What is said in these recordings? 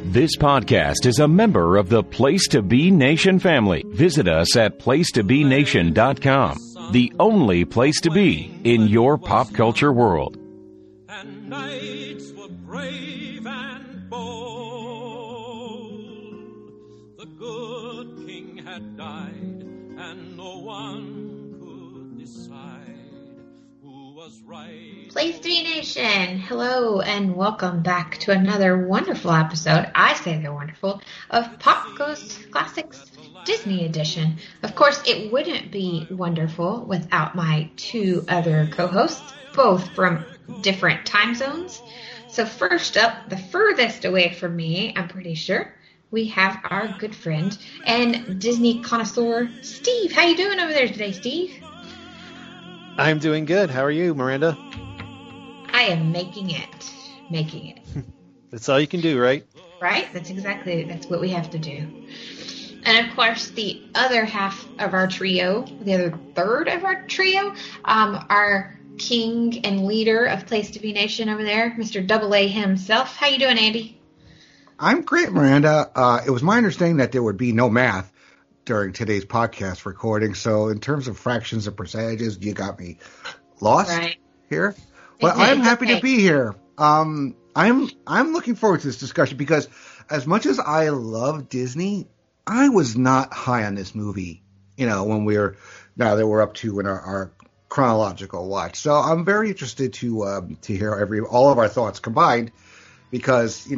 This podcast is a member of the Place to Be Nation family. Visit us at placetobenation.com, the only place to be in your pop culture world. And knights were brave and bold. The good king had died, and no one could decide who was right. Place to Be Nation, hello and welcome back to another wonderful episode, I say they're wonderful, of Pop Goes Classics Disney Edition. Of course, it wouldn't be wonderful without my two other co-hosts, both from different time zones. So first up, the furthest away from me, I'm pretty sure, we have our good friend and Disney connoisseur, Steve. How you doing over there today, Steve? I'm doing good. How are you, Miranda? I am making it. That's all you can do, right? Right? That's what we have to do. And of course, the other half of our trio, the other third of our trio, our king and leader of Place to Be Nation over there, Mr. Double A himself. How you doing, Andy? I'm great, Miranda. It was my understanding that there would be no math during today's podcast recording. So in terms of fractions and percentages, you got me lost here. But I'm happy to be here. I'm looking forward to this discussion because as much as I love Disney, I was not high on this movie, when now that we're up to in our chronological watch. So I'm very interested to hear all of our thoughts combined because,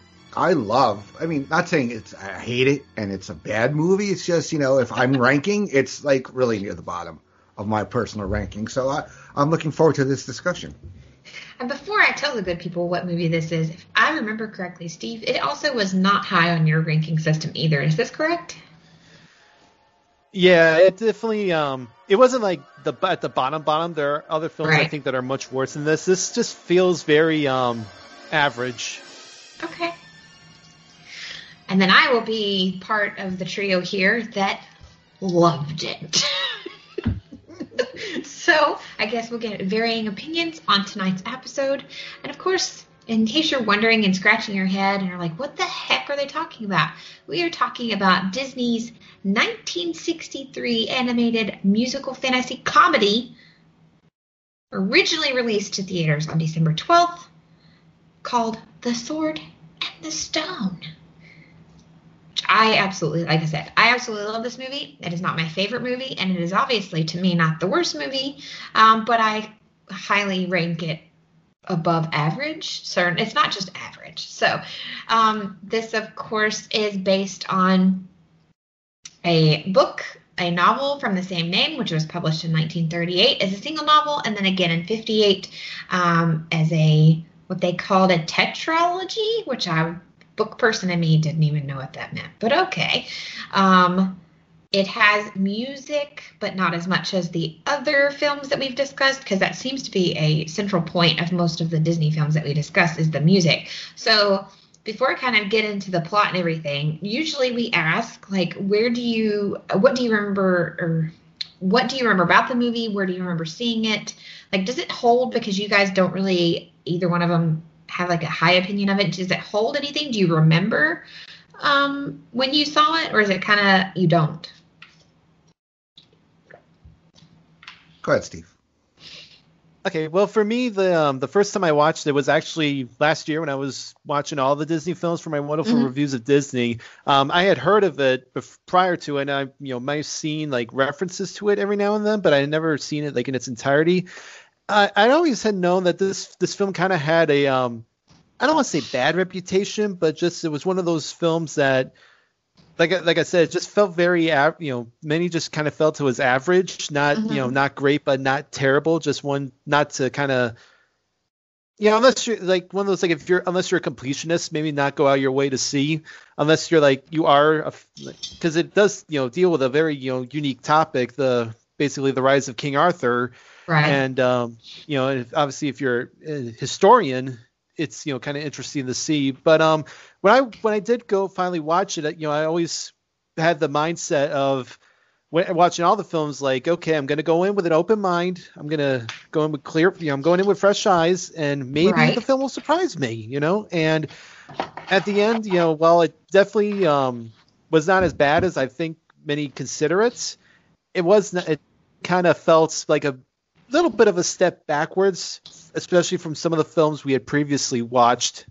not saying I hate it and it's a bad movie. It's just, if I'm ranking, it's like really near the bottom of my personal ranking. So I'm looking forward to this discussion. And before I tell the good people what movie this is, if I remember correctly, Steve, it also was not high on your ranking system either. Is this correct? Yeah, it definitely, it wasn't like at the bottom. There are other films I think that are much worse than this. This just feels very average. Okay. And then I will be part of the trio here that loved it. So I guess we'll get varying opinions on tonight's episode. And of course, in case you're wondering and scratching your head and you're like, what the heck are they talking about? We are talking about Disney's 1963 animated musical fantasy comedy, originally released to theaters on December 12th, called The Sword and the Stone. I absolutely love this movie. It is not my favorite movie, and it is obviously, to me, not the worst movie, but I highly rank it above average. So it's not just average. So this, of course, is based on a novel from the same name, which was published in 1938 as a single novel, and then again in 58 as what they called a tetralogy, which book person in me didn't even know what that meant, but okay. It has music, but not as much as the other films that we've discussed, because that seems to be a central point of most of the Disney films that we discuss is the music. So before I kind of get into the plot and everything, usually we ask, like, what do you remember about the movie? Where do you remember seeing it? Like, does it hold? Because you guys don't really, either one of them, have like a high opinion of it. Does it hold anything? Do you remember when you saw it, or is it kind of you don't? Go ahead, Steve. Okay, well, for me, the first time I watched it was actually last year when I was watching all the Disney films for my wonderful reviews of Disney. I had heard of it prior to it, and I might have seen like references to it every now and then, but I had never seen it like in its entirety. I always had known that this film kind of had a I don't want to say bad reputation, but just it was one of those films that, like I said, it just felt very many just kind of felt it was average, not not great, but not terrible. Just one not to kind of unless you're like one of those like unless you're a completionist, maybe not go out your way to see, unless you're like you are, because it does deal with a very unique topic, basically the rise of King Arthur. Right. And, obviously if you're a historian, it's, kind of interesting to see. But when I did go finally watch it, I always had the mindset of, watching all the films, like, okay, I'm going to go in with an open mind. I'm going to go in with I'm going in with fresh eyes, and maybe the film will surprise me, And at the end, while it definitely was not as bad as I think many consider it, it kind of felt like a little bit of a step backwards, especially from some of the films we had previously watched.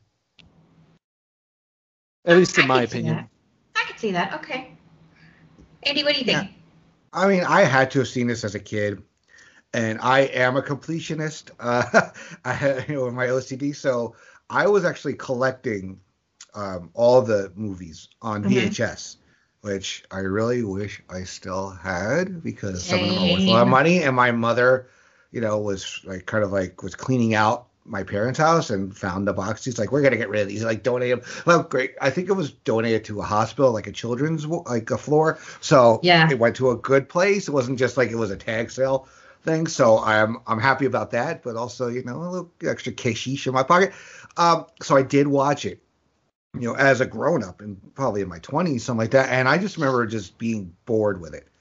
At least in my opinion. I could see that. Okay. Andy, what do you think? I mean, I had to have seen this as a kid, and I am a completionist. I had, my OCD, so I was actually collecting all the movies on VHS, which I really wish I still had, because some of them are worth a lot of money. And my mother, was was cleaning out my parents' house and found the box. She's like, we're going to get rid of these. Like, donate them. Well, great. I think it was donated to a hospital, like a children's, like a floor. So it went to a good place. It wasn't just like it was a tag sale thing. So I'm happy about that. But also, a little extra cashish in my pocket. So I did watch it, as a grown up, and probably in my 20s, something like that. And I just remember just being bored with it.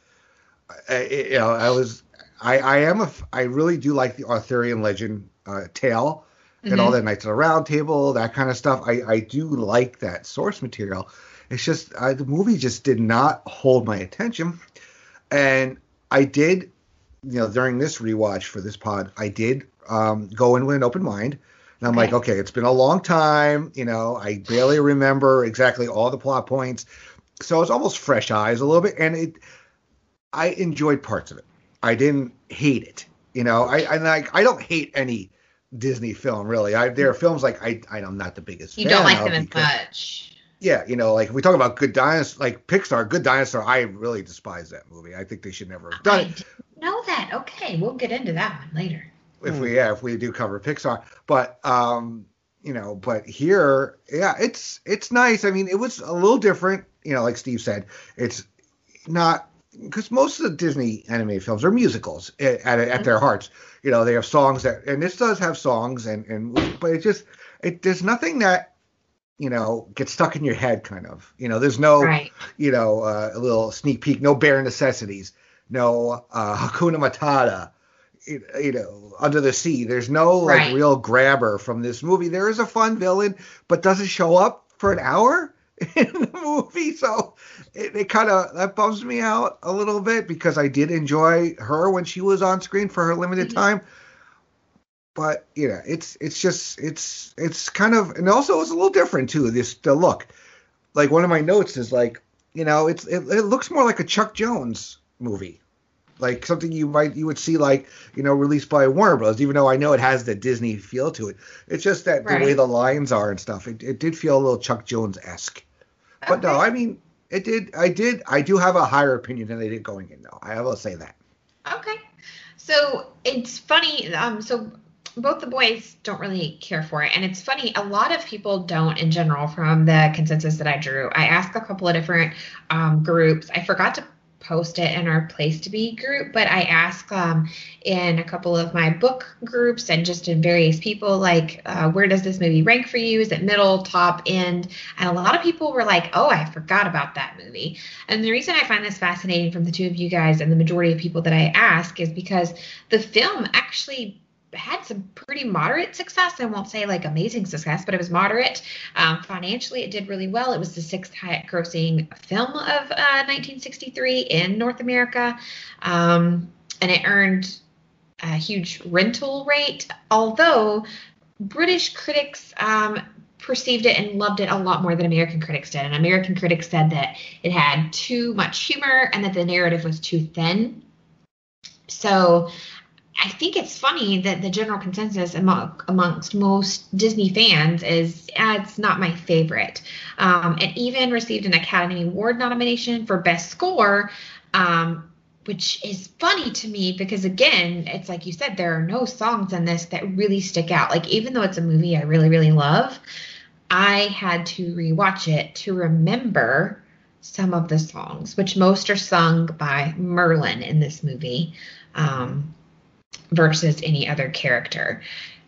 I really do like the Arthurian legend tale and all that, Knights of the Round Table, that kind of stuff. I do like that source material. It's just the movie just did not hold my attention. And I did, during this rewatch for this pod, I did go in with an open mind. And I'm like, okay, it's been a long time. I barely remember exactly all the plot points. So it's almost fresh eyes a little bit. And I enjoyed parts of it. I didn't hate it. I don't hate any Disney film, really. There are films like I'm not the biggest fan. You don't like them as much. Yeah, like if we talk about Good Dinosaur, like Pixar, Good Dinosaur, I really despise that movie. I think they should never have done it. I didn't know that. Okay, we'll get into that one later. If we do cover Pixar, but but here, it's nice. I mean, it was a little different. Like Steve said, it's not. Because most of the Disney animated films are musicals at their hearts. They have songs and this does have songs, but there's nothing that, gets stuck in your head, kind of. There's no, a little sneak peek, no bare necessities, no Hakuna Matata, Under the Sea. There's no real grabber from this movie. There is a fun villain, but doesn't show up for an hour in the movie, so it kind of that bums me out a little bit, because I did enjoy her when she was on screen for her limited time. But it's kind of, and also it's a little different too. The look, like one of my notes is like, it looks more like a Chuck Jones movie, like something you would see like released by Warner Bros. Even though I know it has the Disney feel to it, it's just that the way the lines are and stuff, it did feel a little Chuck Jones-esque. But no, I mean, I do have a higher opinion than they did going in, though. I will say that. Okay, so it's funny. So both the boys don't really care for it, and it's funny. A lot of people don't in general. From the consensus that I drew, I asked a couple of different groups. I forgot to post it in our Place to Be group, but I asked in a couple of my book groups and just in various people, like, where does this movie rank for you? Is it middle, top, end? And a lot of people were like, oh, I forgot about that movie. And the reason I find this fascinating from the two of you guys and the majority of people that I ask is because the film actually had some pretty moderate success. I won't say like amazing success, but it was moderate. Financially, it did really well. It was the sixth highest grossing film of 1963 in North America. And it earned a huge rental rate, although British critics perceived it and loved it a lot more than American critics did. And American critics said that it had too much humor and that the narrative was too thin. So I think it's funny that the general consensus amongst most Disney fans is it's not my favorite. It even received an Academy Award nomination for Best Score, which is funny to me because, again, it's like you said, there are no songs in this that really stick out. Like, even though it's a movie I really, really love, I had to rewatch it to remember some of the songs, which most are sung by Merlin in this movie. Versus any other character.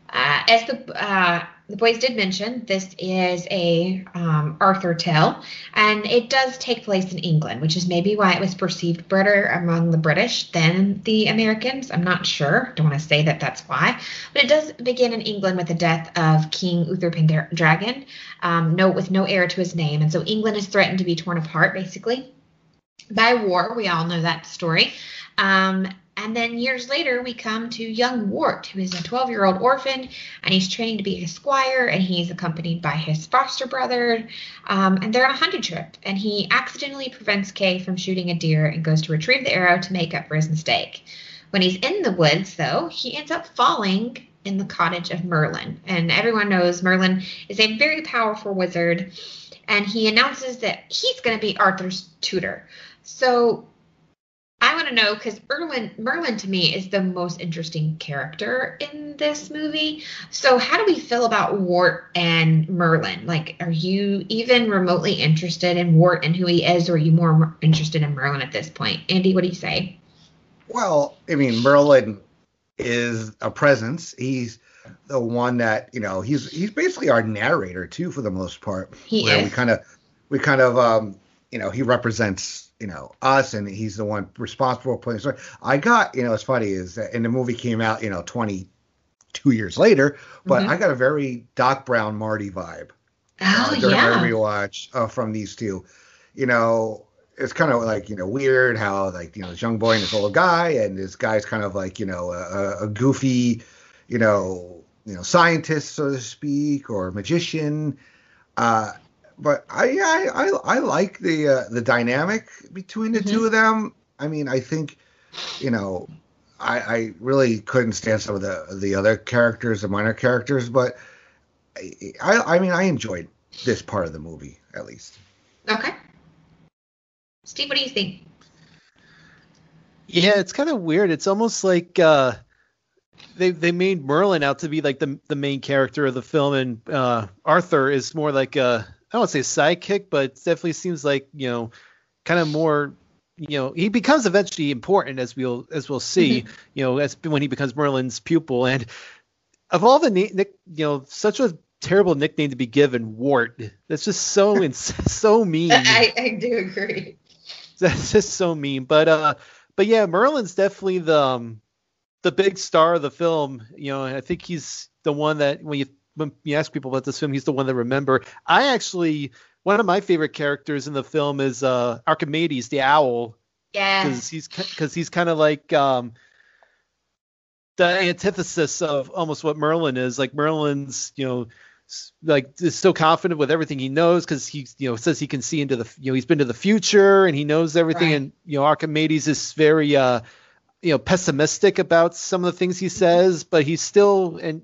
As the boys did mention, this is a Arthur tale, and it does take place in England, which is maybe why it was perceived better among the British than the Americans. I'm not sure. Don't want to say that that's why. But it does begin in England with the death of King Uther Pendragon, with no heir to his name. And so England is threatened to be torn apart, basically, by war. We all know that story. And then years later, we come to young Wart, who is a 12-year-old orphan, and he's training to be a squire, and he's accompanied by his foster brother, and they're on a hunting trip, and he accidentally prevents Kay from shooting a deer and goes to retrieve the arrow to make up for his mistake. When he's in the woods, though, he ends up falling in the cottage of Merlin, and everyone knows Merlin is a very powerful wizard, and he announces that he's going to be Arthur's tutor. So I want to know, because Merlin to me is the most interesting character in this movie. So how do we feel about Wart and Merlin? Like, are you even remotely interested in Wart and who he is, or are you more interested in Merlin at this point? Andy, what do you say? Well, I mean, Merlin is a presence. He's the one that, he's basically our narrator too, for the most part. He is. We kind of he represents us, and he's the one responsible for playing the story. I got, it's funny is that, and the movie came out, 22 years later, but I got a very Doc Brown Marty vibe during my rewatch from these two. It's kind of like, weird how, like, this young boy and this old guy, and this guy's kind of like, a goofy, scientist, so to speak, or magician. But I like the dynamic between the two of them. I mean, I think, I really couldn't stand some of the other characters, the minor characters, but I enjoyed this part of the movie, at least. Okay. Steve, what do you think? Yeah, it's kind of weird. It's almost like they made Merlin out to be like the main character of the film, and Arthur is more like I don't want to say sidekick, but it definitely seems like, kind of more, he becomes eventually important, as we'll see, as when he becomes Merlin's pupil. And of all the such a terrible nickname to be given, Wart. That's just so so mean. I do agree. That's just so mean. But yeah, Merlin's definitely the big star of the film. I think he's the one that when you ask people about this film, he's the one that remember. One of my favorite characters in the film is Archimedes, the owl. Yeah. Because he's kind of like the antithesis of almost what Merlin is. Like Merlin's, is so confident with everything he knows because he, says he can see into the, he's been to the future and he knows everything. Right. And, Archimedes is very, pessimistic about some of the things he says, but he's still, and,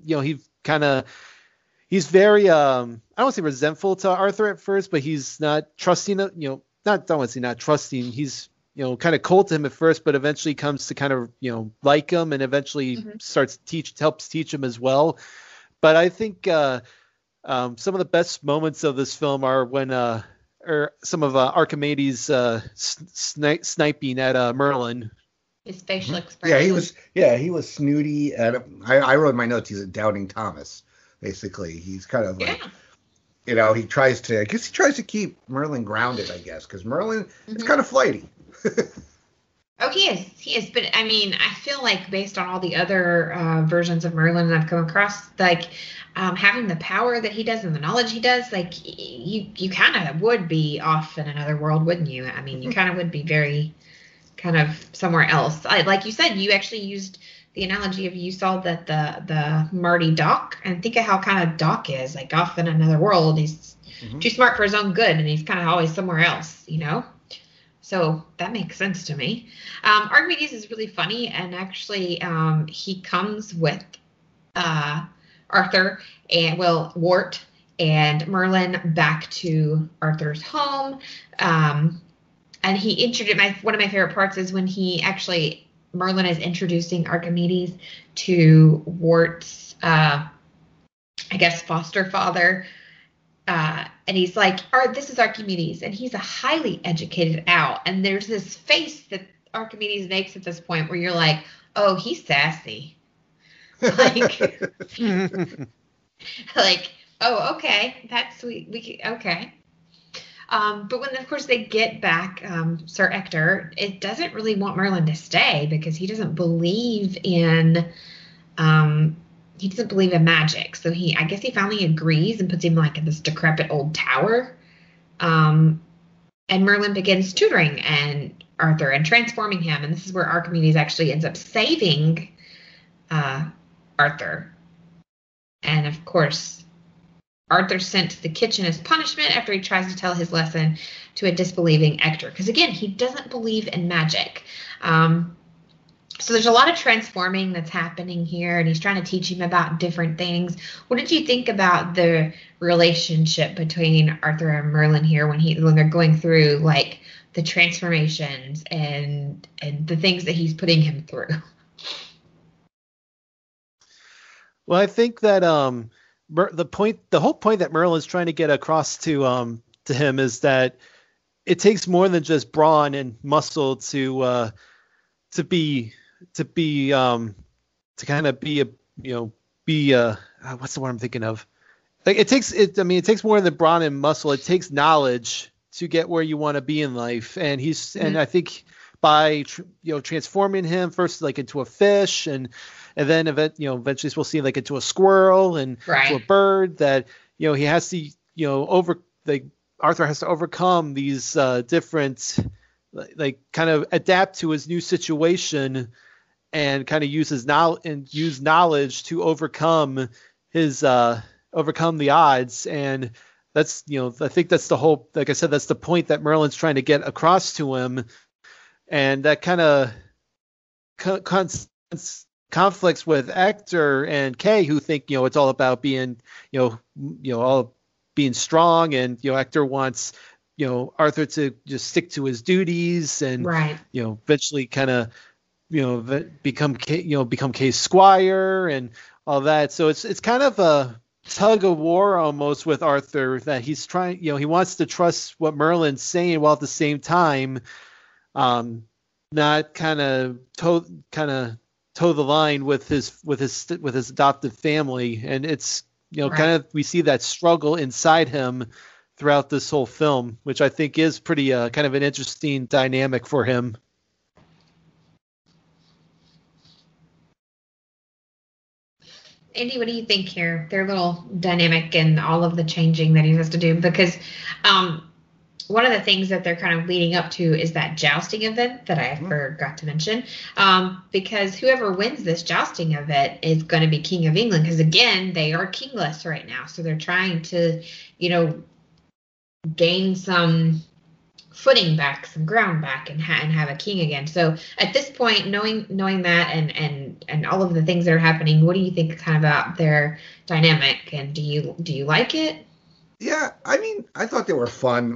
he's very, I don't want to say resentful to Arthur at first, but he's not trusting, don't want to say not trusting. He's, kind of cold to him at first, but eventually comes to kind of, like him and eventually helps teach him as well. But I think some of the best moments of this film are when, or some of Archimedes sniping at Merlin. His facial expression. He was snooty. I wrote in my notes, he's a doubting Thomas. Basically, he's kind of like, he tries to keep Merlin grounded, I guess, because Merlin is kind of flighty. Oh, he is. But I mean, I feel like based on all the other versions of Merlin that I've come across, like having the power that he does and the knowledge he does, like you kind of would be off in another world, wouldn't you? I mean, you kind of would be very kind of somewhere else. Like you said, you actually used the analogy of you saw that the Marty Doc, and think of how kind of Doc is, like off in another world. He's too smart for his own good, and he's kind of always somewhere else, So that makes sense to me. Archimedes is really funny, and actually he comes with Arthur and Wart and Merlin back to Arthur's home. And he introduced one of my favorite parts is when Merlin is introducing Archimedes to Wart's, foster father. And he's like, this is Archimedes, and he's a highly educated owl. And there's this face that Archimedes makes at this point where you're like, oh, he's sassy. Like, like, oh, okay, that's sweet. Okay. But when, of course, they get back Sir Ector, it doesn't really want Merlin to stay because he doesn't believe in magic. So I guess he finally agrees and puts him like in this decrepit old tower. And Merlin begins tutoring Arthur and transforming him. And this is where Archimedes actually ends up saving Arthur. And of course, Arthur's sent to the kitchen as punishment after he tries to tell his lesson to a disbelieving Ector. Because again, he doesn't believe in magic. So there's a lot of transforming that's happening here, and he's trying to teach him about different things. What did you think about the relationship between Arthur and Merlin here when they're going through like the transformations and the things that he's putting him through? Well, I think that the whole point that Merlin's trying to get across to him is that it takes more than just brawn and muscle to kind of be what's the word I'm thinking of? Like it takes more than brawn and muscle. It takes knowledge to get where you want to be in life. And and I think by transforming him first like into a fish and then eventually we'll see like into a squirrel and to a bird, that he has to Arthur has to overcome these different, like kind of adapt to his new situation and kind of use knowledge to overcome the odds. And that's I think that's the whole, like I said, that's the point that Merlin's trying to get across to him. And that kind of conflicts with Ector and Kay, who think it's all about being all being strong, and Ector wants Arthur to just stick to his duties and eventually kind of become Kay's squire and all that. So it's kind of a tug of war almost with Arthur, that he's trying, he wants to trust what Merlin's saying while at the same time not kind of toe the line with his adoptive family. And it's kind of, we see that struggle inside him throughout this whole film, which I think is pretty kind of an interesting dynamic for him. Andy, what do you think here? Their little dynamic and all of the changing that he has to do, because one of the things that they're kind of leading up to is that jousting event that I forgot to mention, because whoever wins this jousting event is going to be King of England, because again, they are kingless right now. So they're trying to, gain some footing back, some ground back, and have a king again. So at this point, knowing that and all of the things that are happening, what do you think kind of about their dynamic, and do you like it? Yeah, I mean, I thought they were fun.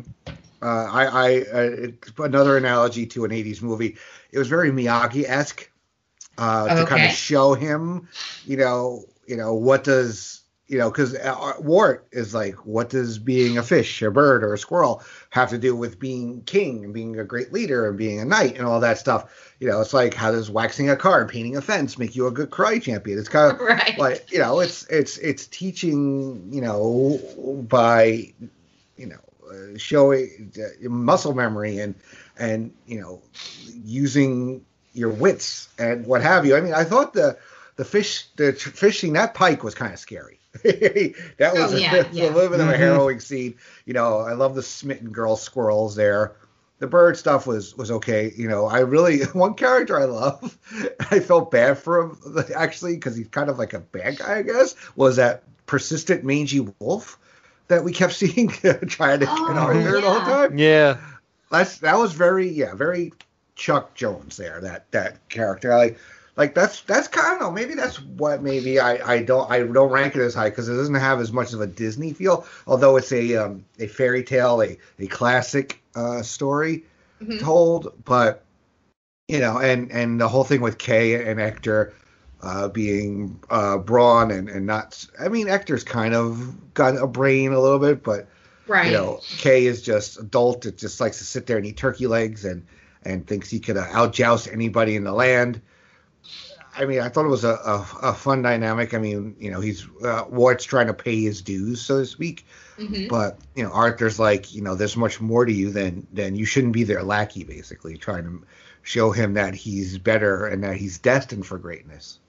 Another analogy to an 80s movie. It was very Miyagi-esque to kind of show him, what does, because Wart is like, what does being a fish, a bird, or a squirrel have to do with being king and being a great leader and being a knight and all that stuff? It's like, how does waxing a car and painting a fence make you a good karate champion? It's kind of like, it's teaching, by, showing muscle memory and using your wits and what have you. I mean, I thought the fishing that pike was kind of scary. That was a little bit of a harrowing scene. I love the smitten girl squirrels there. The bird stuff was okay. I really, one character I love, I felt bad for him actually, because he's kind of like a bad guy, I guess, was that persistent mangy wolf that we kept seeing trying to get Arthur all the time. Yeah. That was very Chuck Jones there, that character. Like that's kind of, maybe that's what I don't rank it as high, because it doesn't have as much of a Disney feel, although it's a fairy tale, a classic story told. But and the whole thing with Kay and Ector being brawn and not, I mean, Ector's kind of got a brain a little bit, but Kay is just adult. It just likes to sit there and eat turkey legs and thinks he could outjoust anybody in the land. I mean, I thought it was a fun dynamic. I mean, you know, he's Wart's trying to pay his dues, so to speak. Mm-hmm. But, you know, Arthur's like, you know, there's much more to you than you shouldn't be their lackey, basically, trying to show him that he's better and that he's destined for greatness.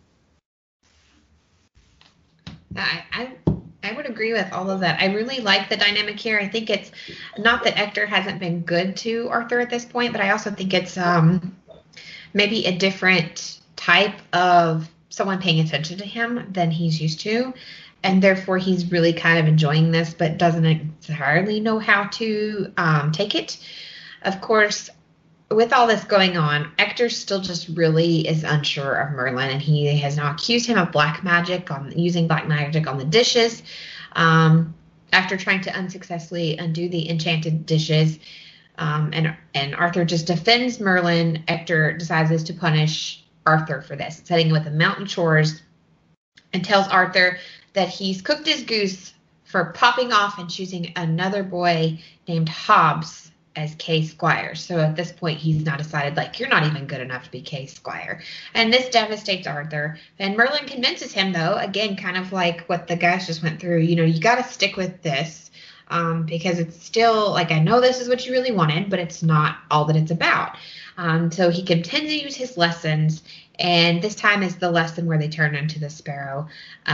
I would agree with all of that. I really like the dynamic here. I think it's not that Ector hasn't been good to Arthur at this point, but I also think it's maybe a different type of someone paying attention to him than he's used to. And therefore, he's really kind of enjoying this, but doesn't entirely know how to take it. Of course, with all this going on, Ector still just really is unsure of Merlin, and he has now accused him of using black magic on the dishes. After trying to unsuccessfully undo the enchanted dishes, and Arthur just defends Merlin, Ector decides to punish Arthur for this, setting him with the mountain chores, and tells Arthur that he's cooked his goose for popping off and choosing another boy named Hobbs as Kay Squire. So at this point, he's now decided, like, you're not even good enough to be Kay Squire. And this devastates Arthur. And Merlin convinces him, though, again, kind of like what the guys just went through, you know, you got to stick with this because it's still, like, I know this is what you really wanted, but it's not all that it's about. So he continues his lessons, and this time is the lesson where they turn into the sparrow.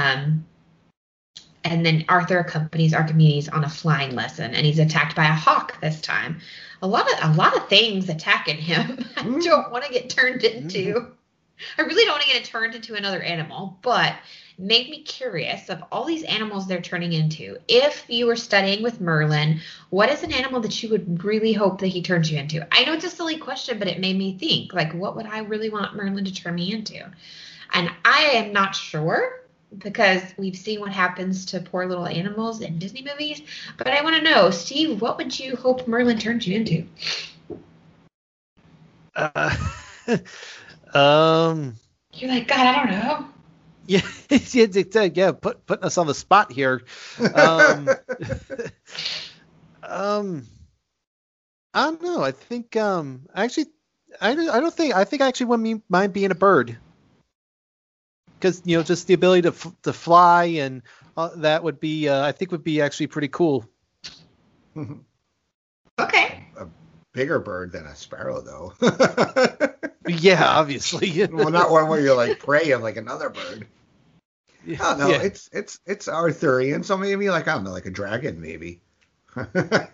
And then Arthur accompanies Archimedes on a flying lesson, and he's attacked by a hawk this time. A lot of things attacking him. I don't want to get turned into. I really don't want to get turned into another animal, but made me curious of all these animals they're turning into. If you were studying with Merlin, what is an animal that you would really hope that he turns you into? I know it's a silly question, but it made me think, like, what would I really want Merlin to turn me into? And I am not sure, because we've seen what happens to poor little animals in Disney movies. But I want to know, Steve, what would you hope Merlin turns you into? You're like, God, I don't know. Yeah, putting us on the spot here. I don't know. I think I think I actually wouldn't mind being a bird. Because, you know, just the ability to fly and that would be, I think would be actually pretty cool. Okay. A bigger bird than a sparrow, though. Yeah, obviously. Well, not one where you're like preying like another bird. I don't know. Yeah. It's Arthurian, so maybe like, I don't know, like a dragon, maybe. I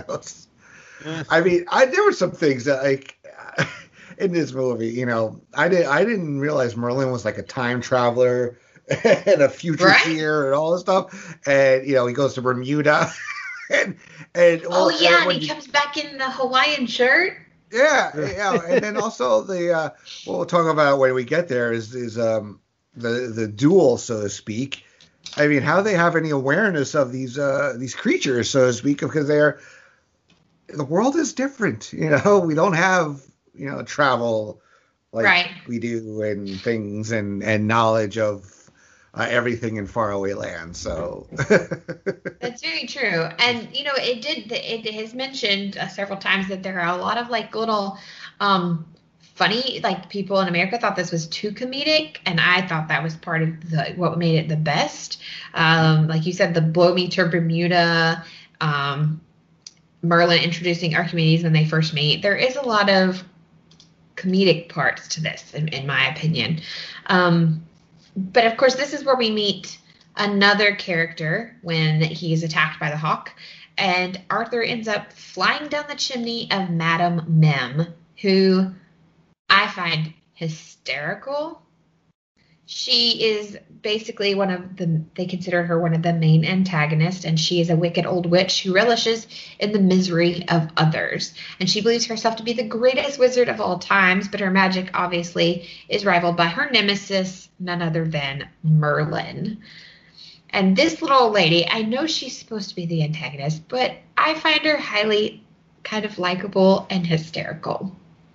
mean, there were some things that like. In this movie, you know, I didn't realize Merlin was like a time traveler and a future seer and all this stuff. And, you know, he goes to Bermuda. and he comes back in the Hawaiian shirt. Yeah. And then also what we'll talk about when we get there is the duel, so to speak. I mean, how they have any awareness of these creatures, so to speak, because the world is different. You know, we don't have, you know, travel like we do and things and knowledge of everything in faraway lands. So that's very true. And, you know, it has mentioned several times that there are a lot of like little funny, like people in America thought this was too comedic. And I thought that was part of what made it the best. Like you said, the blow me to Bermuda, Merlin introducing Archimedes when they first meet. There is a lot of comedic parts to this, in my opinion. But of course, this is where we meet another character when he is attacked by the hawk, and Arthur ends up flying down the chimney of Madame Mim, who I find hysterical. She is basically they consider her one of the main antagonists, and she is a wicked old witch who relishes in the misery of others. And she believes herself to be the greatest wizard of all times, but her magic obviously is rivaled by her nemesis, none other than Merlin. And this little old lady, I know she's supposed to be the antagonist, but I find her highly kind of likable and hysterical.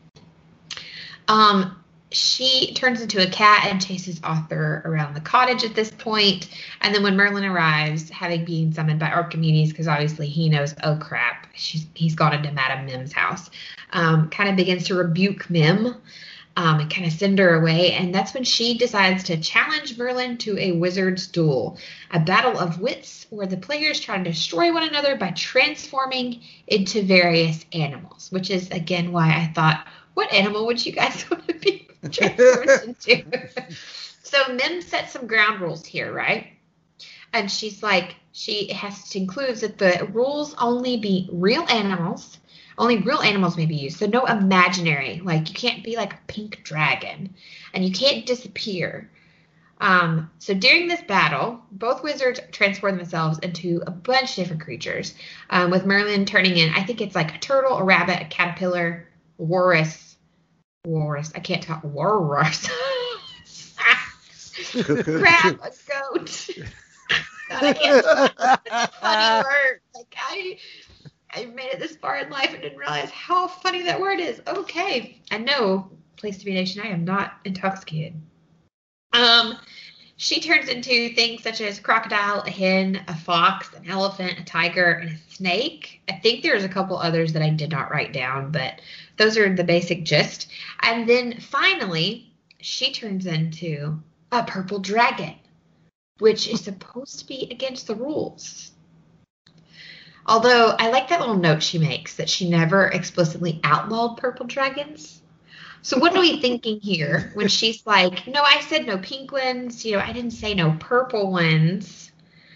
She turns into a cat and chases Arthur around the cottage at this point. And then when Merlin arrives, having been summoned by Archimedes, because obviously he knows, oh crap, he's gone into Madame Mim's house, kind of begins to rebuke Mim. and kind of send her away. And that's when she decides to challenge Merlin to a wizard's duel, a battle of wits where the players try to destroy one another by transforming into various animals, which is, again, why I thought, what animal would you guys want to be transformed into? So Mim sets some ground rules here, right? And she's like, includes that the rules only be real animals. Only real animals may be used. So no imaginary. Like, you can't be like a pink dragon. And you can't disappear. So during this battle, both wizards transform themselves into a bunch of different creatures. With Merlin turning in, I think it's like a turtle, a rabbit, a caterpillar, walrus. I can't talk. Walrus. Crab, a goat. God, I can't talk. That's a funny word. Like, I made it this far in life and didn't realize how funny that word is. Okay. I know, Place to Be Nation, I am not intoxicated. She turns into things such as crocodile, a hen, a fox, an elephant, a tiger, and a snake. I think there's a couple others that I did not write down, but those are the basic gist. And then finally, she turns into a purple dragon, which is supposed to be against the rules. Although I like that little note she makes that she never explicitly outlawed purple dragons. So what are we thinking here when she's like, no, I said no pink ones. I didn't say no purple ones.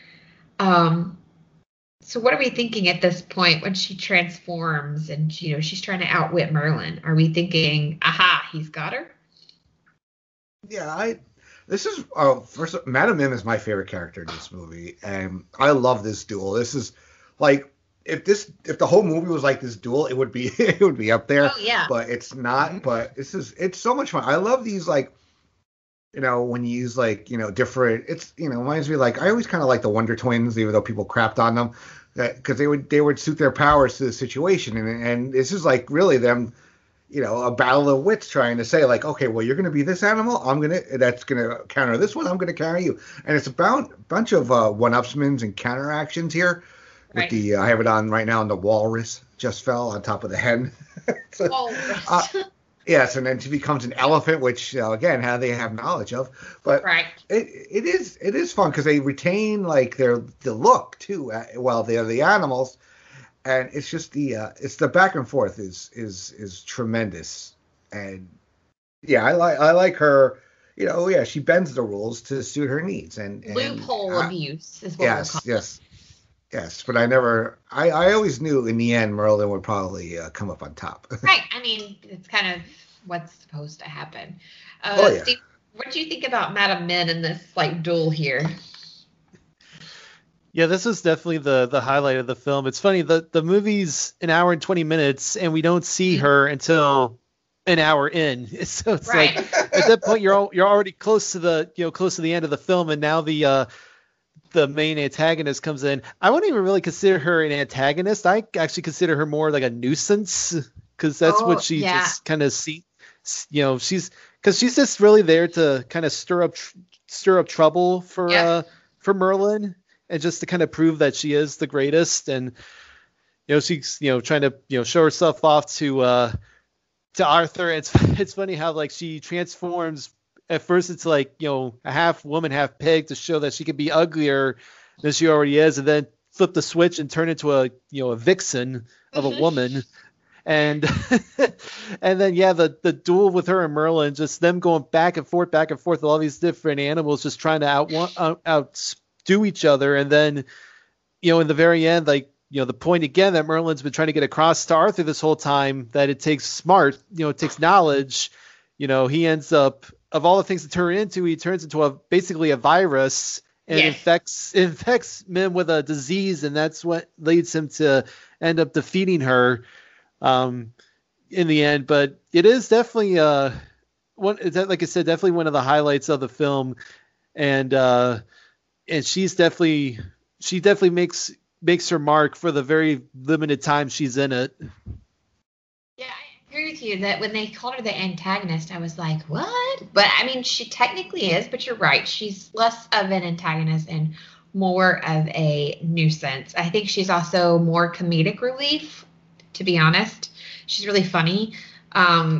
So what are we thinking at this point when she transforms and, she's trying to outwit Merlin? Are we thinking, aha, he's got her? Yeah, this is, first, Madame Mim is my favorite character in this movie. And I love this duel. This is like, if the whole movie was like this duel, it would be up there. Oh, yeah. But it's not. But it's so much fun. I love these, like, when you use, like, different, it's, reminds me, like, I always kind of like the Wonder Twins, even though people crapped on them, because they would suit their powers to the situation. And this is like really them, a battle of wits trying to say, like, okay, well, you're going to be this animal. That's going to counter this one. I'm going to counter you. And it's about a bunch of one-upsmans and counteractions here. With right. I have it on right now, and the walrus just fell on top of the hen. Walrus. Yes, and then she becomes an elephant, which again, how they have knowledge of. But right. it is fun because they retain like the look too. While they're the animals, and it's just the back and forth is tremendous. And yeah, I like her. She bends the rules to suit her needs and loophole abuse is what we'll call it. Yes, but I always knew in the end Merlin would probably come up on top. Right. I mean, it's kind of what's supposed to happen. Yeah. Steve, what do you think about Madame Mim in this like duel here? Yeah, this is definitely the highlight of the film. It's funny, the movie's an hour and 20 minutes, and we don't see her until an hour in. So it's right. like at that point you're already close to the end of the film, and now the main antagonist comes in. I wouldn't even really consider her an antagonist. I actually consider her more like a nuisance, because that's what she just kind of she's just really there to kind of stir up trouble for Merlin, and just to kind of prove that she is the greatest. And she's trying to show herself off to Arthur. It's funny how like she transforms. At first, it's like, a half woman, half pig to show that she could be uglier than she already is, and then flip the switch and turn into a vixen of a woman. And and then, the duel with her and Merlin, just them going back and forth with all these different animals, just trying to outdo each other. And then, in the very end, like, the point again that Merlin's been trying to get across to Arthur this whole time, that it takes it takes knowledge. He ends up, of all the things to turn into, he turns into basically a virus and infects Mim with a disease, and that's what leads him to end up defeating her in the end. But it is definitely like I said, definitely one of the highlights of the film, and she definitely makes her mark for the very limited time she's in it. Yeah, I agree with you that when they called her the antagonist, I was like, what? But I mean, she technically is, but you're right. She's less of an antagonist and more of a nuisance. I think she's also more comedic relief, to be honest. She's really funny.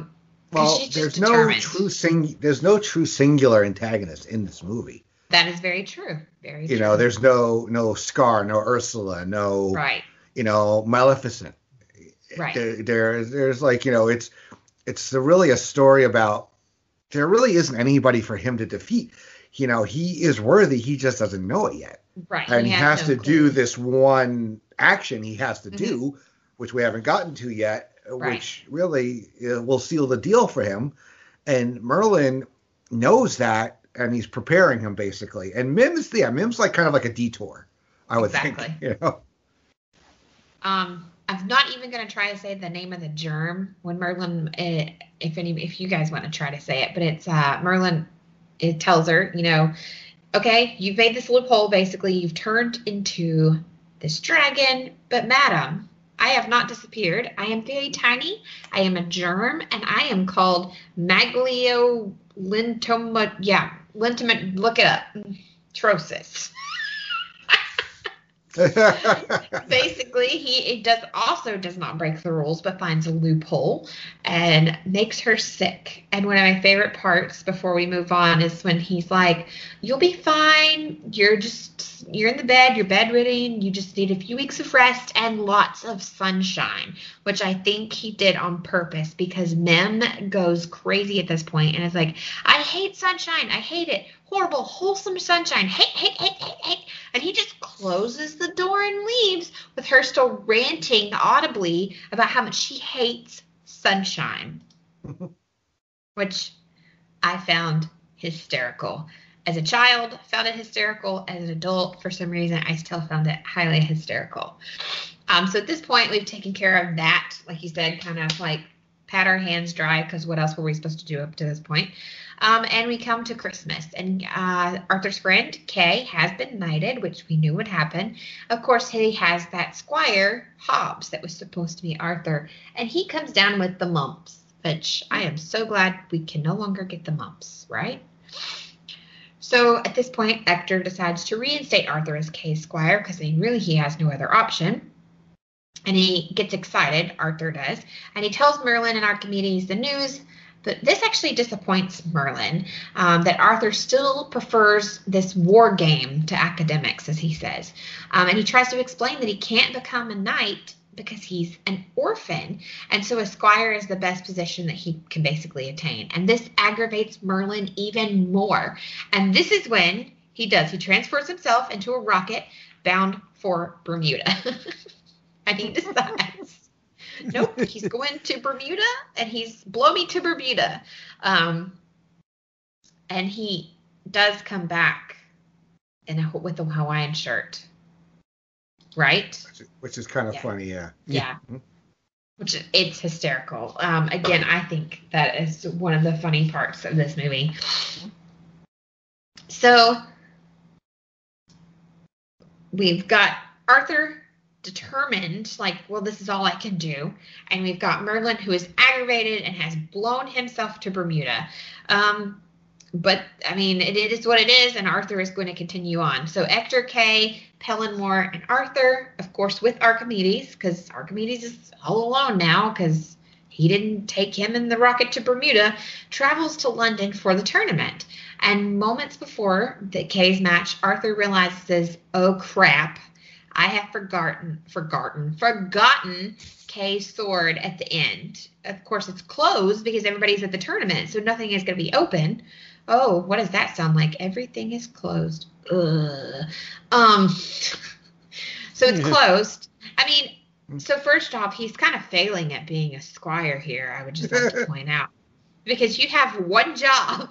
Well, there's no true singular antagonist in this movie. That is very true. Very true. You know, there's no Scar, no Ursula, no right. You know, Maleficent. Right. There's like, you know, it's really a story about there really isn't anybody for him to defeat. You know, he is worthy. He just doesn't know it yet. Right. And he has to do this one action he has to do, which we haven't gotten to yet, which really will seal the deal for him. And Merlin knows that, and he's preparing him basically. And Mim's like kind of like a detour, I would think. You know. I'm not even going to try to say the name of the germ when Merlin, if you guys want to try to say it, but it's Merlin. It tells her, you know, okay, you've made this loophole. Basically, you've turned into this dragon, but madam, I have not disappeared. I am very tiny. I am a germ, and I am called Magliolintoma. Yeah, look it up. Trosis. Basically, he does not break the rules, but finds a loophole and makes her sick. And one of my favorite parts before we move on is when he's like, "You'll be fine. You're in the bed. You're bedridden. You just need a few weeks of rest and lots of sunshine," which I think he did on purpose because Mim goes crazy at this point and is like, "I hate sunshine. I hate it. Horrible, wholesome sunshine. Hate. And he just closes the door and leaves with her still ranting audibly about how much she hates sunshine, which I found hysterical. As a child, found it hysterical. As an adult, for some reason, I still found it highly hysterical. So at this point, we've taken care of that, like you said, kind of like pat our hands dry, because what else were we supposed to do up to this point? And we come to Christmas, and Arthur's friend, Kay, has been knighted, which we knew would happen. Of course, he has that squire, Hobbs, that was supposed to be Arthur, and he comes down with the mumps, which I am so glad we can no longer get the mumps, right? So at this point, Ector decides to reinstate Arthur as Kay's squire, because he has no other option. And he gets excited, Arthur does, and he tells Merlin and Archimedes the news. But this actually disappoints Merlin, that Arthur still prefers this war game to academics, as he says. And he tries to explain that he can't become a knight because he's an orphan. And so a squire is the best position that he can basically attain. And this aggravates Merlin even more. And this is when he transfers himself into a rocket bound for Bermuda. And he decides, nope, he's going to Bermuda, and he's blow me to Bermuda. And he does come back with a Hawaiian shirt, right? Which is kind of funny, yeah. Yeah. Which it's hysterical. Again, I think that is one of the funny parts of this movie. So we've got Arthur determined, like, well, this is all I can do. And we've got Merlin, who is aggravated and has blown himself to Bermuda. But, I mean, it is what it is, and Arthur is going to continue on. So Ector, Kay, Pellinmore, and Arthur, of course, with Archimedes, because Archimedes is all alone now, because he didn't take him in the rocket to Bermuda, travels to London for the tournament. And moments before the Kay's match, Arthur realizes, oh, crap, I have forgotten Kay's sword at the end. Of course, it's closed because everybody's at the tournament, so nothing is going to be open. Oh, what does that sound like? Everything is closed. Ugh. So it's closed. I mean, so first off, he's kind of failing at being a squire here, I would just like to point out. Because you have one job.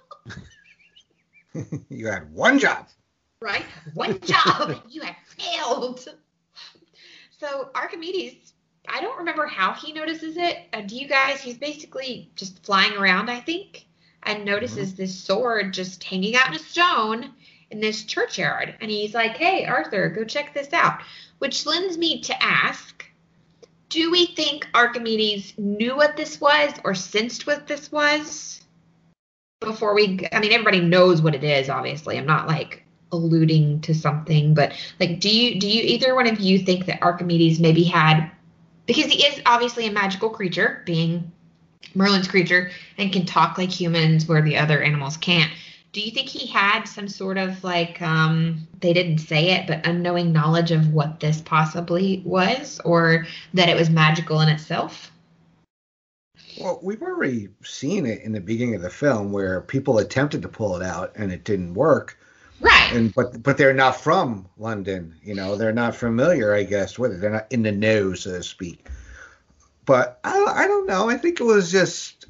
You had one job. Right? One job. You have failed. So Archimedes, I don't remember how he notices it. Do you guys? He's basically just flying around, I think, and notices this sword just hanging out in a stone in this churchyard. And he's like, hey, Arthur, go check this out. Which lends me to ask, do we think Archimedes knew what this was or sensed what this was? Everybody knows what it is, obviously. I'm not like alluding to something, but like, do you either one of you think that Archimedes maybe had, because he is obviously a magical creature, being Merlin's creature and can talk like humans where the other animals can't. Do you think he had some sort of like, they didn't say it, but unknowing knowledge of what this possibly was, or that it was magical in itself? Well, we've already seen it in the beginning of the film where people attempted to pull it out and it didn't work. Right. But they're not from London, they're not familiar, I guess, with it. They're not in the know, so to speak. But I don't know. I think it was just,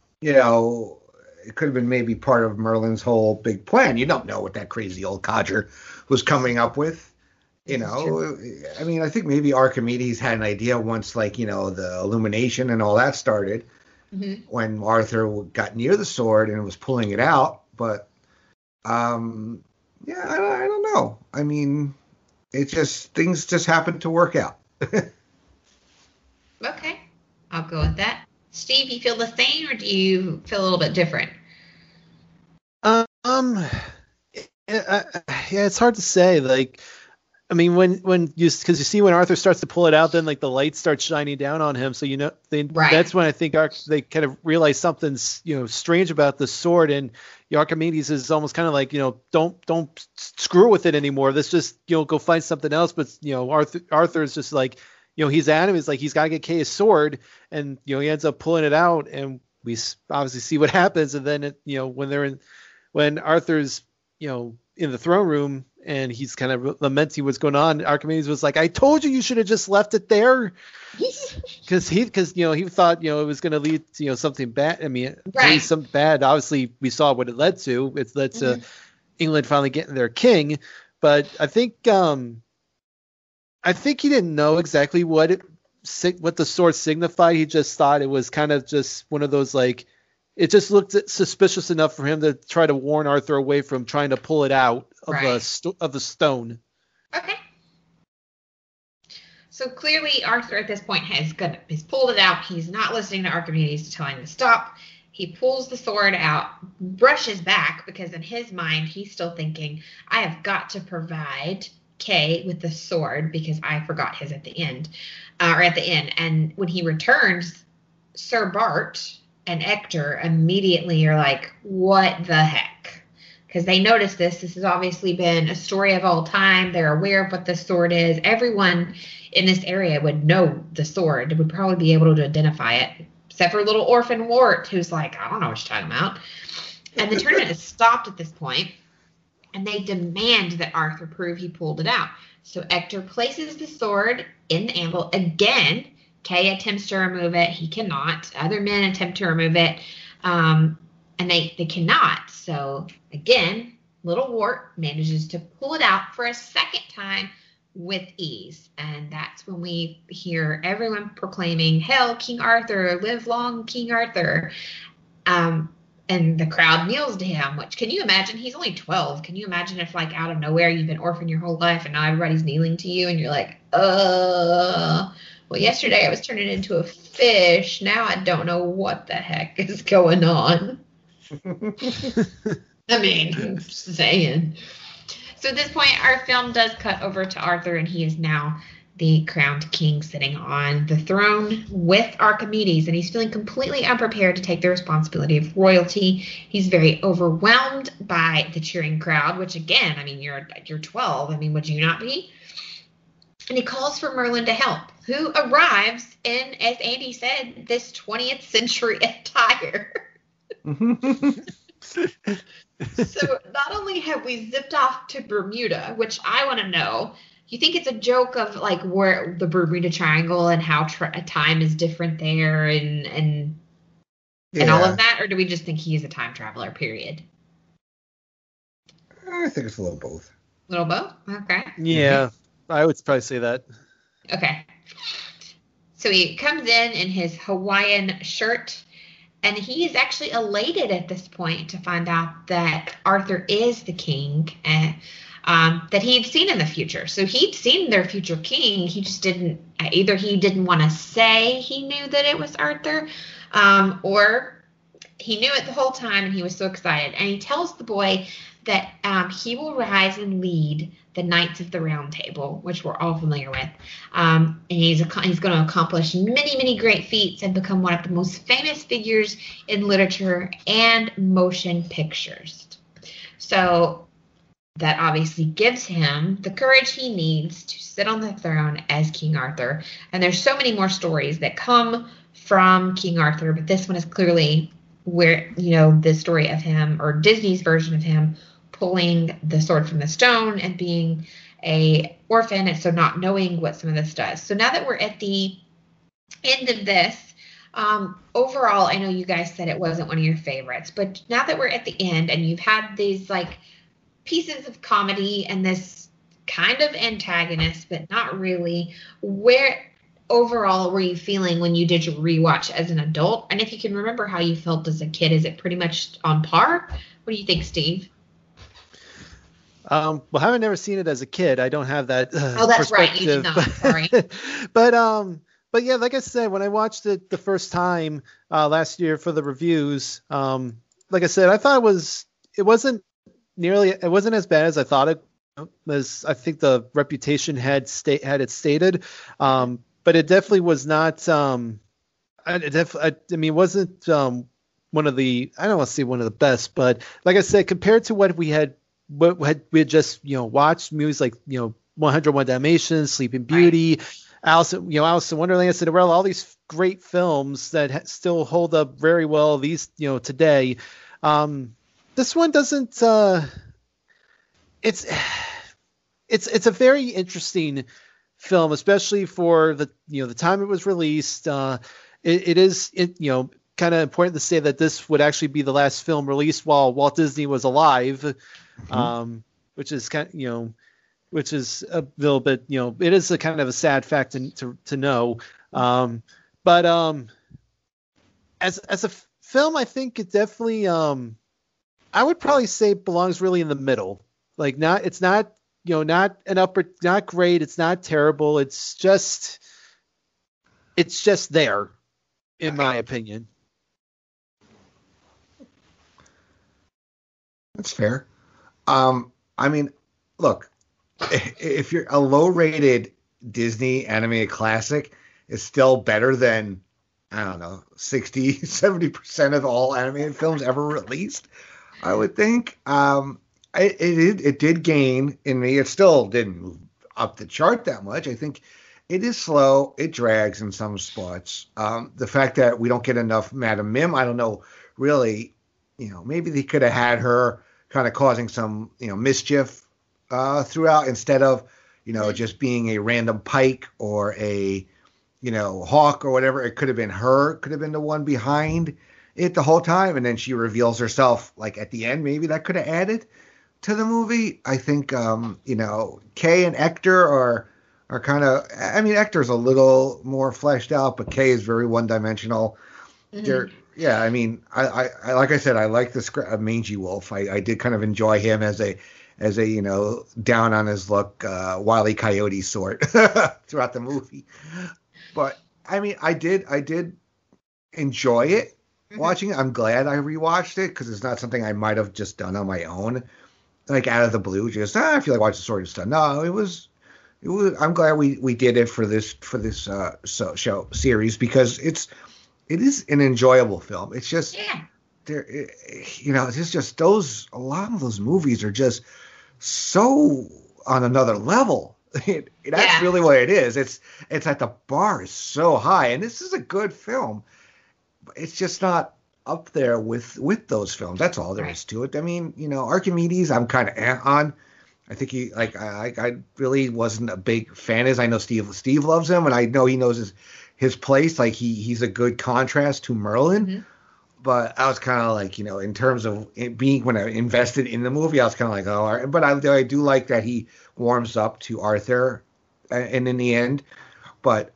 it could have been maybe part of Merlin's whole big plan. You don't know what that crazy old codger was coming up with. I mean, I think maybe Archimedes had an idea once, like, the illumination and all that started, when Arthur got near the sword and was pulling it out. But, I don't know. I mean, things just happened to work out. Okay, I'll go with that. Steve, you feel the same, or do you feel a little bit different? It's hard to say. Like, I mean, because you see when Arthur starts to pull it out, then like the light starts shining down on him. So that's when I think they kind of realize something's strange about the sword, and Archimedes is almost kind of like don't screw with it anymore. Let's just go find something else. But Arthur is just like he's at him. He's like he's got to get Kay's sword, and he ends up pulling it out, and we obviously see what happens. And then when Arthur's in the throne room and he's kind of lamenting what's going on, Archimedes was like, I told you should have just left it there. Because he thought it was going to lead to something bad. I mean, right. Something bad. Obviously, we saw what it led to. It led to England finally getting their king. But I think he didn't know exactly what the sword signified. He just thought it was kind of just one of those, like, it just looked suspicious enough for him to try to warn Arthur away from trying to pull it out of the stone. Okay. So clearly Arthur at this point he's pulled it out. He's not listening to Archimedes to tell him to stop. He pulls the sword out, brushes back, because in his mind he's still thinking, I have got to provide Kay with the sword because I forgot his at the end. And when he returns, Sir Bart and Ector immediately are like, what the heck? Because they notice this. This has obviously been a story of all time. They're aware of what the sword is. Everyone in this area would know the sword, would probably be able to identify it, except for little orphan Wart, who's like, I don't know what you're talking about. And the tournament is stopped at this point, and they demand that Arthur prove he pulled it out. So Ector places the sword in the anvil again. Kay attempts to remove it. He cannot. Other men attempt to remove it, and they cannot. So again, little Wart manages to pull it out for a second time with ease. And that's when we hear everyone proclaiming, Hail King Arthur, live long King Arthur. And the crowd kneels to him, which, can you imagine? He's only 12. Can you imagine if, like, out of nowhere, you've been orphaned your whole life and now everybody's kneeling to you and you're like, well, yesterday I was turning into a fish. Now I don't know what the heck is going on. I mean, I'm just saying. So at this point, our film does cut over to Arthur, and he is now the crowned king sitting on the throne with Archimedes, and he's feeling completely unprepared to take the responsibility of royalty. He's very overwhelmed by the cheering crowd, which, again, I mean, you're 12. I mean, would you not be? And he calls for Merlin to help, who arrives in, as Andy said, this 20th century attire. So not only have we zipped off to Bermuda, which I want to know, you think it's a joke of like where the Bermuda Triangle and how time is different there and all of that, or do we just think he is a time traveler, period? I think it's a little both. A little both? Okay. Yeah, I would probably say that. Okay. So he comes in his Hawaiian shirt, and he is actually elated at this point to find out that Arthur is the king that he had seen in the future. So he'd seen their future king. He just didn't, either he didn't want to say he knew that it was Arthur, or he knew it the whole time and he was so excited. And he tells the boy that he will rise and lead the Knights of the Round Table, which we're all familiar with. And he's going to accomplish many, many great feats and become one of the most famous figures in literature and motion pictures. So that obviously gives him the courage he needs to sit on the throne as King Arthur. And there's so many more stories that come from King Arthur, but this one is clearly where, the story of him, or Disney's version of him, pulling the sword from the stone and being a orphan, and so not knowing what some of this does. So now that we're at the end of this, overall, I know you guys said it wasn't one of your favorites, but now that we're at the end and you've had these pieces of comedy and this kind of antagonist, but not really, where overall were you feeling when you did your rewatch as an adult? And if you can remember how you felt as a kid, is it pretty much on par? What do you think, Steve? Well, having never seen it as a kid, I don't have that that's right. You did not. Sorry. But yeah, like I said, when I watched it the first time last year for the reviews, like I said, I thought it wasn't as bad as I thought it was. I think the reputation had it stated, but it definitely was not. It wasn't one of the. I don't want to say one of the best, but like I said, compared to what we had just watched, movies like 101 Dalmatians, Sleeping Beauty, Alice in Wonderland, Cinderella, all these great films that still hold up very well these today. This one doesn't. It's a very interesting film, especially for the time it was released. It is kind of important to say that this would actually be the last film released while Walt Disney was alive. Which is which is a little bit, it is a kind of a sad fact to know. But as a film, I think it definitely, I would probably say it belongs really in the middle. It's not an upper, not great. It's not terrible. It's just there, in my opinion. That's fair. Look, if you're a low-rated Disney animated classic, it's still better than, 60, 70% of all animated films ever released, I would think. It did gain in me. It still didn't move up the chart that much. I think it is slow. It drags in some spots. The fact that we don't get enough Madam Mim, I don't know, really, maybe they could have had her kind of causing some, mischief throughout, instead of, just being a random Pike or a, Hawk or whatever. It could have been her, could have been the one behind it the whole time. And then she reveals herself at the end. Maybe that could have added to the movie. I think, Kay and Ector are kind of, Ector's a little more fleshed out, but Kay is very one-dimensional. Mm-hmm. Yeah, I like I said, I like the script of Mangy Wolf. I did kind of enjoy him as a down on his luck, Wile E. Coyote sort throughout the movie. But I did enjoy it watching it. I'm glad I rewatched it, because it's not something I might have just done on my own, out of the blue. Just I feel like watching story and stuff. No, it was. I'm glad we did it for this show series, because it is an enjoyable film. It's just, it's just a lot of those movies are just so on another level. That's really what it is. It's like the bar is so high, and this is a good film. It's just not up there with those films. That's all there is to it. Archimedes, I'm kind of on. I think I really wasn't a big fan of. I know Steve loves him, and I know he knows his place. He's a good contrast to Merlin. Mm-hmm. But I was kind of in terms of it being, when I invested in the movie, I was kind of all right. But I do like that he warms up to Arthur, and in the end. But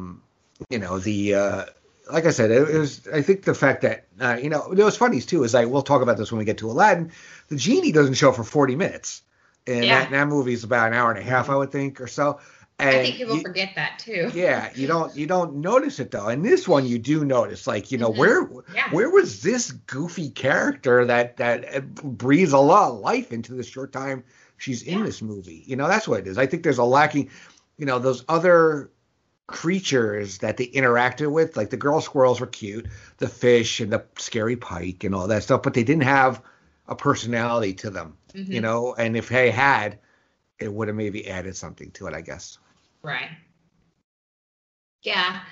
like I said, it was. I think the fact that there was funny too is we'll talk about this when we get to Aladdin. The genie doesn't show for 40 minutes, and that movie is about an hour and a half, I would think, or so. And I think people forget that too. Yeah, you don't notice it though. And this one you do notice, like, Mm-hmm. where was this goofy character that breathes a lot of life into the short time she's in this movie? That's what it is. I think there's a lacking, those other creatures that they interacted with, like the girl squirrels were cute, the fish and the scary pike and all that stuff, but they didn't have a personality to them, and if they had, it would have maybe added something to it, I guess. Right. Yeah.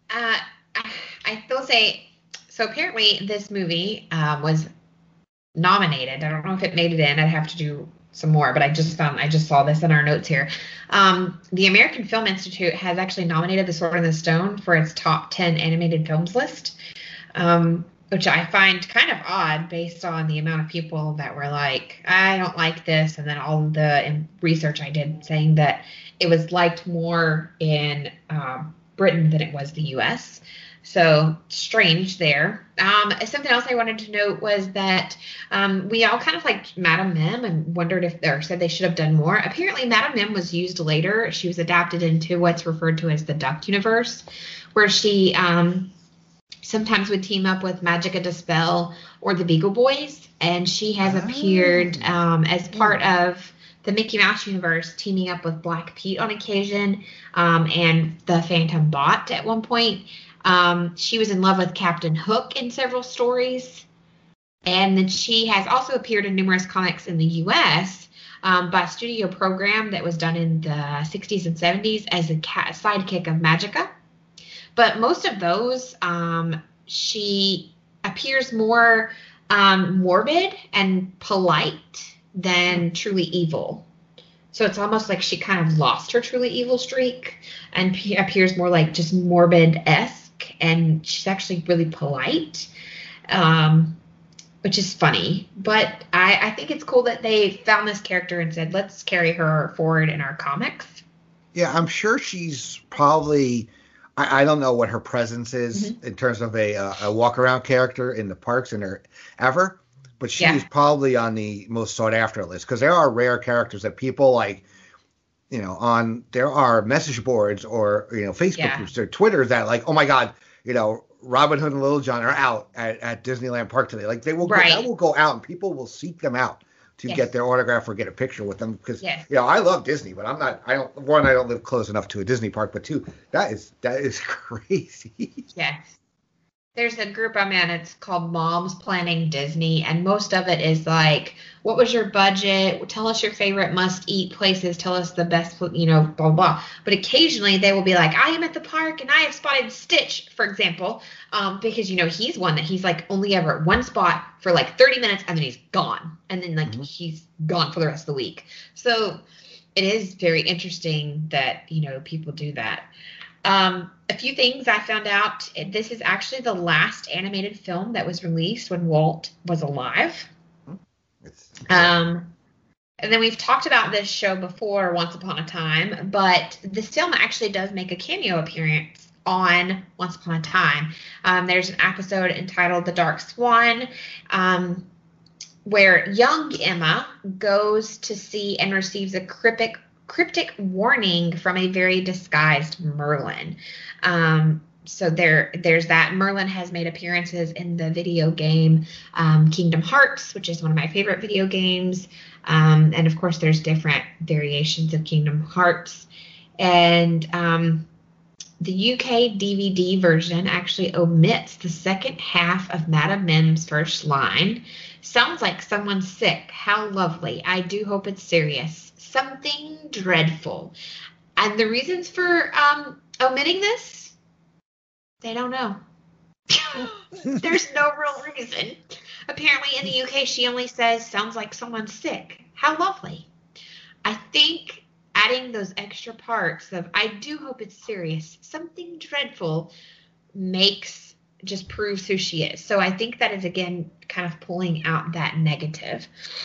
I will say, so apparently this movie was nominated. I don't know if it made it in. I'd have to do some more, but I just saw this in our notes here. The American Film Institute has actually nominated The Sword in the Stone for its top 10 animated films list, which I find kind of odd based on the amount of people that were like, I don't like this, and then all the research I did saying that it was liked more in Britain than it was the U.S. So strange there. Something else I wanted to note was that we all kind of liked Madame Mim and wondered or said they should have done more. Apparently, Madame Mim was used later. She was adapted into what's referred to as the Duck Universe, where she sometimes would team up with Magica De Spell or the Beagle Boys, and she has appeared as part of the Mickey Mouse universe, teaming up with Black Pete on occasion, and the Phantom Bot at one point. She was in love with Captain Hook in several stories. And then she has also appeared in numerous comics in the U.S. By a studio program that was done in the 60s and 70s as a sidekick of Magica. But most of those, she appears more morbid and polite than truly evil. So it's almost like she kind of lost her truly evil streak and appears more like just morbid-esque, and she's actually really polite, which is funny. But I think it's cool that they found this character and said, let's carry her forward in our comics. Yeah, I'm sure she's probably, I don't know what her presence is in terms of a walk-around character in the parks and her ever. But she's probably on the most sought after list, because there are rare characters that people like, there are message boards or, Facebook groups or Twitter that like, oh my God, Robin Hood and Little John are out at Disneyland Park today. Like that will go out and people will seek them out to get their autograph or get a picture with them. Because, I love Disney, but I don't live close enough to a Disney park, but two, that is crazy. Yes. There's a group I'm in, it's called Moms Planning Disney, and most of it is like, what was your budget? Tell us your favorite must-eat places. Tell us the best, blah, blah. But occasionally they will be like, I am at the park and I have spotted Stitch, for example, because, he's one that he's like only ever at one spot for like 30 minutes and then he's gone. And then he's gone for the rest of the week. So it is very interesting that, people do that. A few things I found out. This is actually the last animated film that was released when Walt was alive. And then we've talked about this show before, Once Upon a Time, but this film actually does make a cameo appearance on Once Upon a Time. There's an episode entitled The Dark Swan, where young Emma goes to see and receives a cryptic warning from a very disguised Merlin. So there's that. Merlin has made appearances in the video game Kingdom Hearts, which is one of my favorite video games. And of course, there's different variations of Kingdom Hearts. And the UK DVD version actually omits the second half of Madame Mim's first line. Sounds like someone's sick. How lovely. I do hope it's serious. Something dreadful. And the reasons for omitting this, they don't know. There's no real reason. Apparently in the UK, she only says, sounds like someone's sick. How lovely. I think adding those extra parts of, I do hope it's serious, something dreadful, just proves who she is. So I think that is, again, kind of pulling out that negative.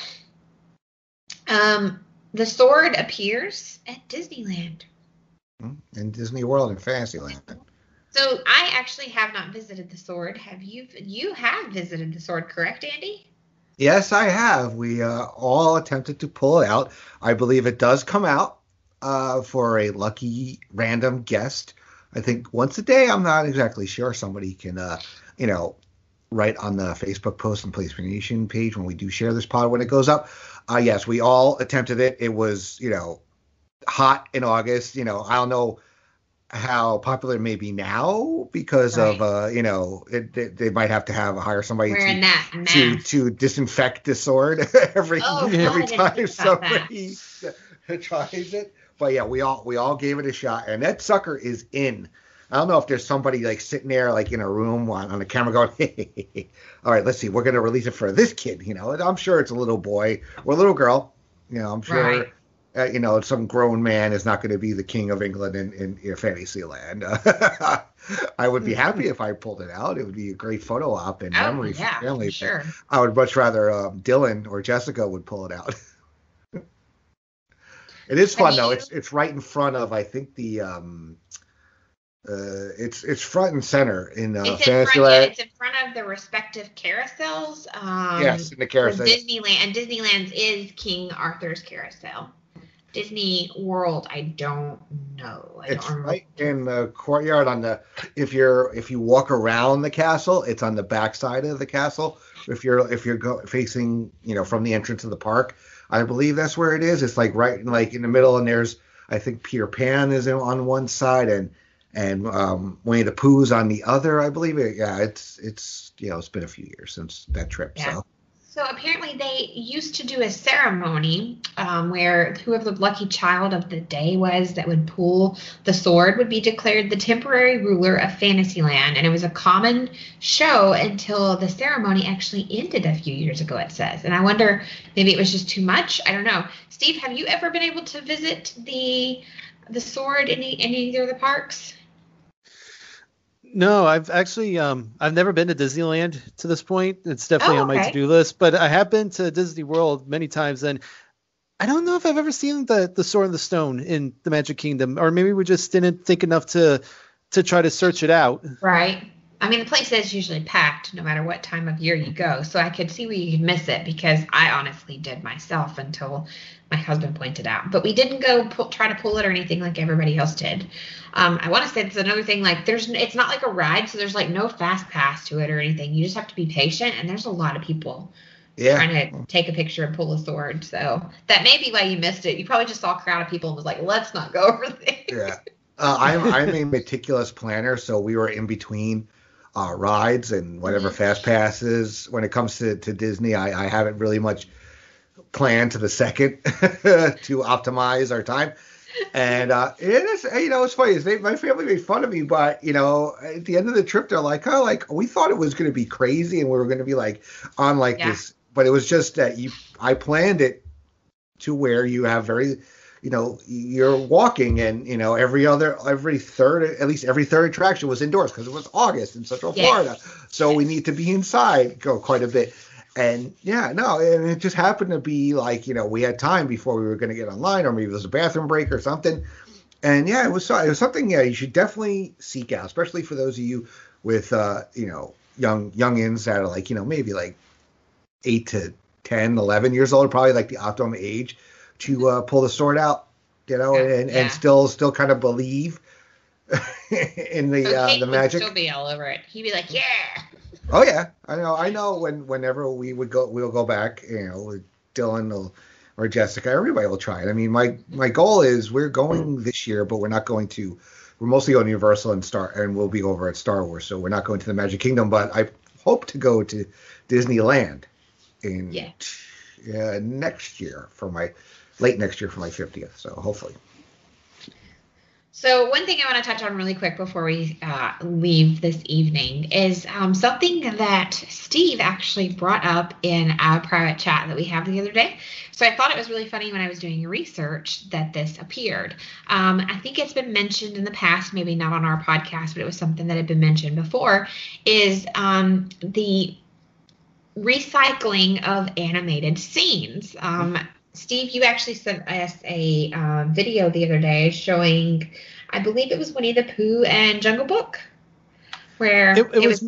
The sword appears at Disneyland. In Disney World and Fantasyland. So I actually have not visited the sword. You have visited the sword, correct, Andy? Yes, I have. We all attempted to pull it out. I believe it does come out for a lucky random guest. I think once a day. I'm not exactly sure. Somebody can, write on the Facebook post and Place Nation page when we do share this pod when it goes up. Yes, we all attempted it. It was, hot in August. I don't know how popular it may be now because of they might have to hire somebody to disinfect the sword every time somebody tries it. But yeah, we all gave it a shot, and that sucker is in. I don't know if there's somebody like sitting there like in a room on the camera going, hey, all right, let's see, we're gonna release it for this kid. I'm sure it's a little boy or a little girl. I'm sure. Right. Some grown man is not going to be the king of England in Fantasyland. I would be happy if I pulled it out. It would be a great photo op and memory for family. Sure. I would much rather Dylan or Jessica would pull it out. It is fun though. It's right in front of, I think, the it's front and center in Fantasyland. It's in front of the respective carousels. Yes, in the carousel. Disneyland, and Disneyland's is King Arthur's carousel. Disney World, I don't know. It's right in the courtyard if you walk around the castle, it's on the back side of the castle. If you're facing, from the entrance of the park, I believe that's where it is. It's like right in the middle, and there's, I think, Peter Pan is on one side and Winnie the Pooh's on the other, I believe. It's been a few years since that trip. Yeah. So apparently they used to do a ceremony where whoever the lucky child of the day was that would pull the sword would be declared the temporary ruler of Fantasyland. And it was a common show until the ceremony actually ended a few years ago, it says. And I wonder, maybe it was just too much. I don't know. Steve, have you ever been able to visit the sword in either of the parks? No, I've actually I've never been to Disneyland to this point. It's definitely on my to-do list, but I have been to Disney World many times, and I don't know if I've ever seen the Sword in the Stone in the Magic Kingdom, or maybe we just didn't think enough to try to search it out. Right. I mean, the place is usually packed no matter what time of year you go, so I could see where you could miss it, because I honestly did myself until my husband pointed out. But we didn't go try to pull it or anything like everybody else did. I want to say that's another thing, like it's not like a ride, so there's like no fast pass to it or anything. You just have to be patient, and there's a lot of people trying to take a picture and pull a sword. So that may be why you missed it. You probably just saw a crowd of people and was like, let's not go over there. Yeah. I'm a meticulous planner, so we were in between rides and whatever fast passes. When it comes to Disney, I haven't really much planned to the second to optimize our time. And it's funny. My family made fun of me, but at the end of the trip, they're like, we thought it was going to be crazy and we were going to be like on this, but it was just that I planned it to where you have very, you're walking, and every third attraction was indoors because it was August in Central Florida, so we need to be inside quite a bit. And and it just happened to be like, we had time before we were going to get online, or maybe it was a bathroom break or something. And it was something you should definitely seek out, especially for those of you with youngins that are like maybe like 8 to 10, 11 years old, probably like the optimum age to pull the sword out, and still kind of believe in the magic. He'll still be all over it. He'd be like, yeah. Oh yeah, I know. Whenever we'll go back, with Dylan or Jessica, everybody will try it. I mean, my goal is we're going this year, but we're not going to. We're mostly going to Universal and we'll be over at Star Wars, so we're not going to the Magic Kingdom. But I hope to go to Disneyland in next year late next year for my 50th. So hopefully. So one thing I want to touch on really quick before we leave this evening is something that Steve actually brought up in our private chat that we had the other day. So I thought it was really funny when I was doing research that this appeared. I think it's been mentioned in the past, maybe not on our podcast, but it was something that had been mentioned before, is the recycling of animated scenes. Steve, you actually sent us a video the other day showing, I believe it was Winnie the Pooh and Jungle Book, where it was.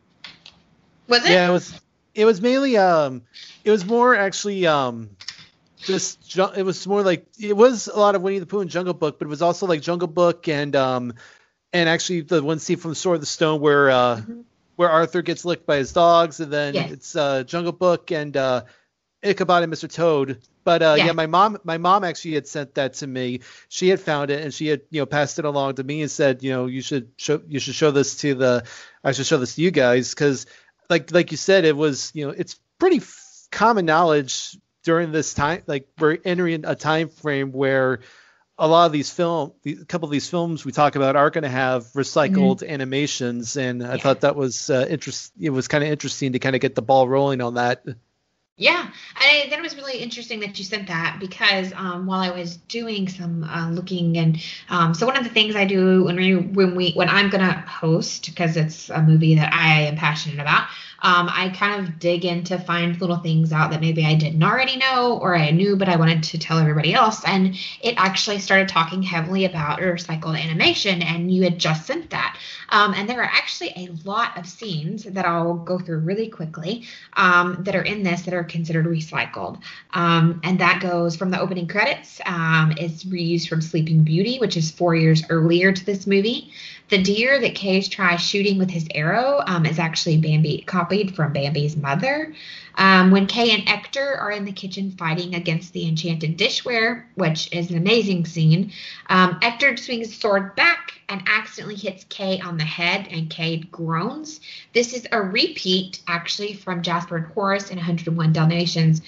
Was it? Yeah, it was mainly. It was more actually it was more like it was a lot of Winnie the Pooh and Jungle Book, but it was also like Jungle Book and actually the one scene from Sword of the Stone where Arthur gets licked by his dogs, and then it's Jungle Book and Ichabod and Mr. Toad. But my mom actually had sent that to me. She had found it and she had passed it along to me and said I should show this to you guys, because like you said, it was it's pretty common knowledge during this time. Like, we're entering a time frame where a lot of a couple of these films we talk about are going to have recycled animations, and I thought that was It was kind of interesting to kind of get the ball rolling on that. Yeah, I thought it was really interesting that you sent that, because while I was doing some looking, and so one of the things I do when I'm gonna host, because it's a movie that I am passionate about, I kind of dig in to find little things out that maybe I didn't already know, or I knew but I wanted to tell everybody else. And it actually started talking heavily about recycled animation, and you had just sent that. And there are actually a lot of scenes that I'll go through really quickly that are in this that are considered recycled. And that goes from the opening credits. It's reused from Sleeping Beauty, which is 4 years earlier to this movie. The deer that Cage tries shooting with his arrow is actually copied from Bambi's mother. When Kay and Ector are in the kitchen fighting against the enchanted dishware, which is an amazing scene, Ector swings his sword back and accidentally hits Kay on the head, and Kay groans. This is a repeat, actually, from Jasper and Horace in 101 Dalmatians,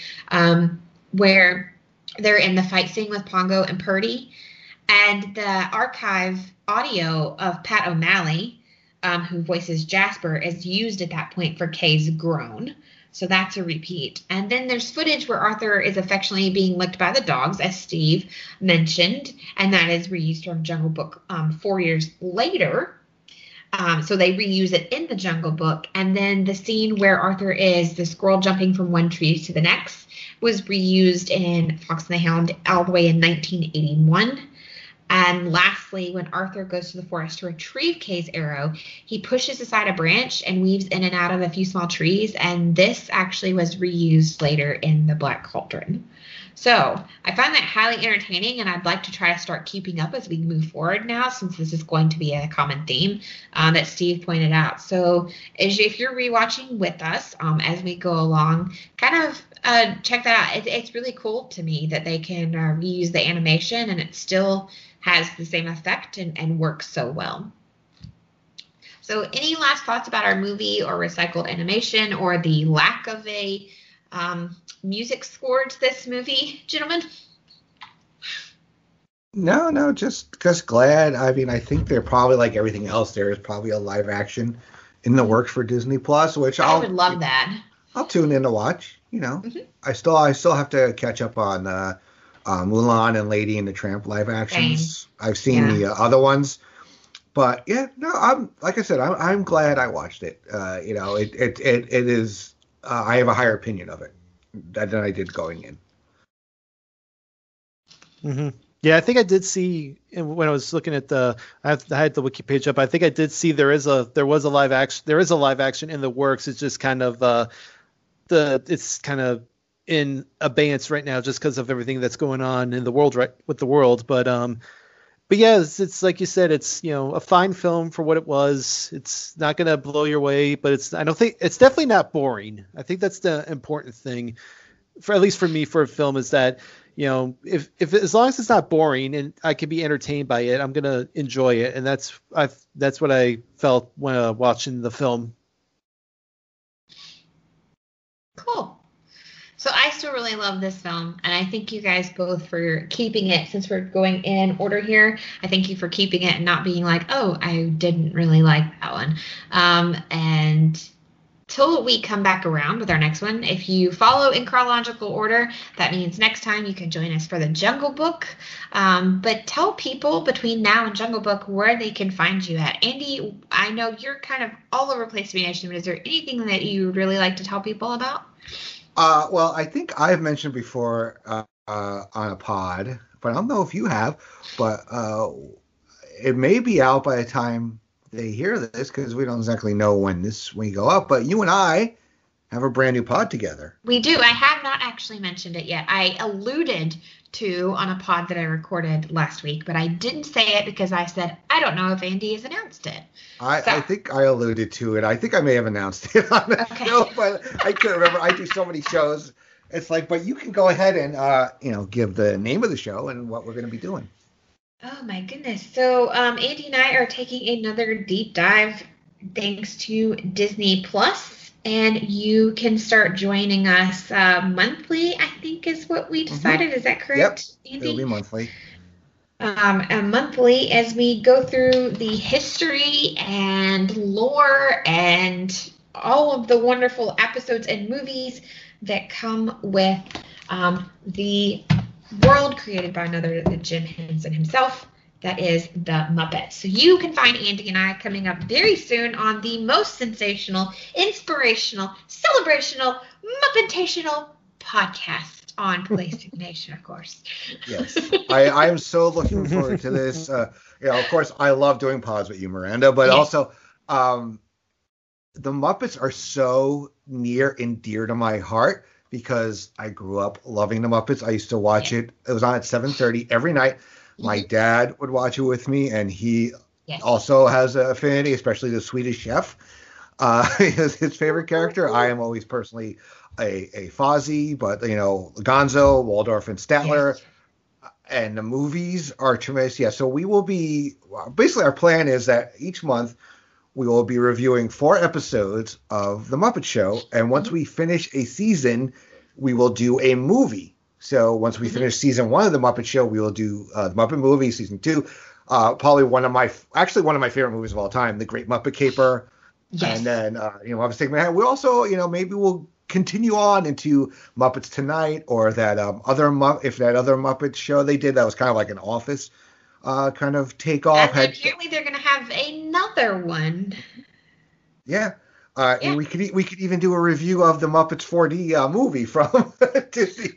where they're in the fight scene with Pongo and Purdy. And the archive audio of Pat O'Malley, who voices Jasper, is used at that point for Kay's groan. So that's a repeat. And then there's footage where Arthur is affectionately being licked by the dogs, as Steve mentioned, and that is reused from Jungle Book 4 years later. So they reuse it in the Jungle Book. And then the scene where Arthur is the squirrel jumping from one tree to the next was reused in Fox and the Hound all the way in 1981. And lastly, when Arthur goes to the forest to retrieve Kay's arrow, he pushes aside a branch and weaves in and out of a few small trees. And this actually was reused later in The Black Cauldron. So I find that highly entertaining, and I'd like to try to start keeping up as we move forward now, since this is going to be a common theme that Steve pointed out. So if you're rewatching with us as we go along, kind of check that out. It's really cool to me that they can reuse the animation and it still has the same effect and works so well. So any last thoughts about our movie or recycled animation or the lack of a music score to this movie, gentlemen? No, just glad. I mean, I think they're probably, like everything else, there is probably a live action in the works for Disney Plus, which I would love that. I'll tune in to watch. I still have to catch up on Mulan and Lady and the Tramp live actions. Same. I've seen the other ones, but I'm like I said, I'm glad I watched it. It is. I have a higher opinion of it than I did going in. Mm-hmm. Yeah, I think I did see when I was looking at I had the wiki page up. I think I did see there is a live action in the works. It's just kind of it's kind of in abeyance right now just because of everything that's going on in the world with the world. But yeah, it's like you said, it's a fine film for what it was. It's not gonna blow your way, but I don't think it's definitely not boring. I think that's the important thing, at least for me, for a film, is that if as long as it's not boring and I can be entertained by it, I'm gonna enjoy it, and that's what I felt when watching the film. Cool. So I still really love this film, and I thank you guys both for keeping it. Since we're going in order here, I thank you for keeping it and not being like, oh, I didn't really like that one. And till we come back around with our next one, if you follow in chronological order, that means next time you can join us for the Jungle Book. But tell people between now and Jungle Book where they can find you at. Andy, I know you're kind of all over Place to Be Nation, but is there anything that you would really like to tell people about? Well, I think I've mentioned before on a pod, but I don't know if you have, but it may be out by the time they hear this, because we don't exactly know when we go up, but you and I have a brand new pod together. We do. I have not actually mentioned it yet. I alluded to on a pod that I recorded last week, but I didn't say it because I said, I don't know if Andy has announced it. I think I alluded to it. I think I may have announced it on the show, but I couldn't remember. I do so many shows. It's like, but you can go ahead and, give the name of the show and what we're going to be doing. Oh, my goodness. So Andy and I are taking another deep dive thanks to Disney Plus. And you can start joining us monthly, I think is what we decided. Mm-hmm. Is that correct, Yep. Andy? It'll be monthly. Monthly as we go through the history and lore and all of the wonderful episodes and movies that come with the world created by another Jim Henson himself. That is the Muppets. So you can find Andy and I coming up very soon on the most sensational, inspirational, celebrational, Muppetational podcast on PlayStation Nation, of course. Yes. I am so looking forward to this. Of course, I love doing pods with you, Miranda, but also the Muppets are so near and dear to my heart because I grew up loving the Muppets. I used to watch it. It was on at 7:30 every night. My dad would watch it with me, and he also has an affinity, especially the Swedish Chef. Is his favorite character. I am always personally a Fozzie, but, Gonzo, Waldorf, and Statler. Yes. And the movies are tremendous. Yeah, so we will be – basically our plan is that each month we will be reviewing 4 episodes of The Muppet Show, and once we finish a season, we will do a movie. So once we finish season 1 of The Muppet Show, we will do The Muppet Movie, season 2. Probably one of my favorite movies of all time, The Great Muppet Caper. Yes. And then, Muppets Take Manhattan. We also, maybe we'll continue on into Muppets Tonight or that other Muppet show they did that was kind of like an Office kind of takeoff. And apparently they're going to have another one. Yeah. And we could even do a review of the Muppets 4D movie from Disney.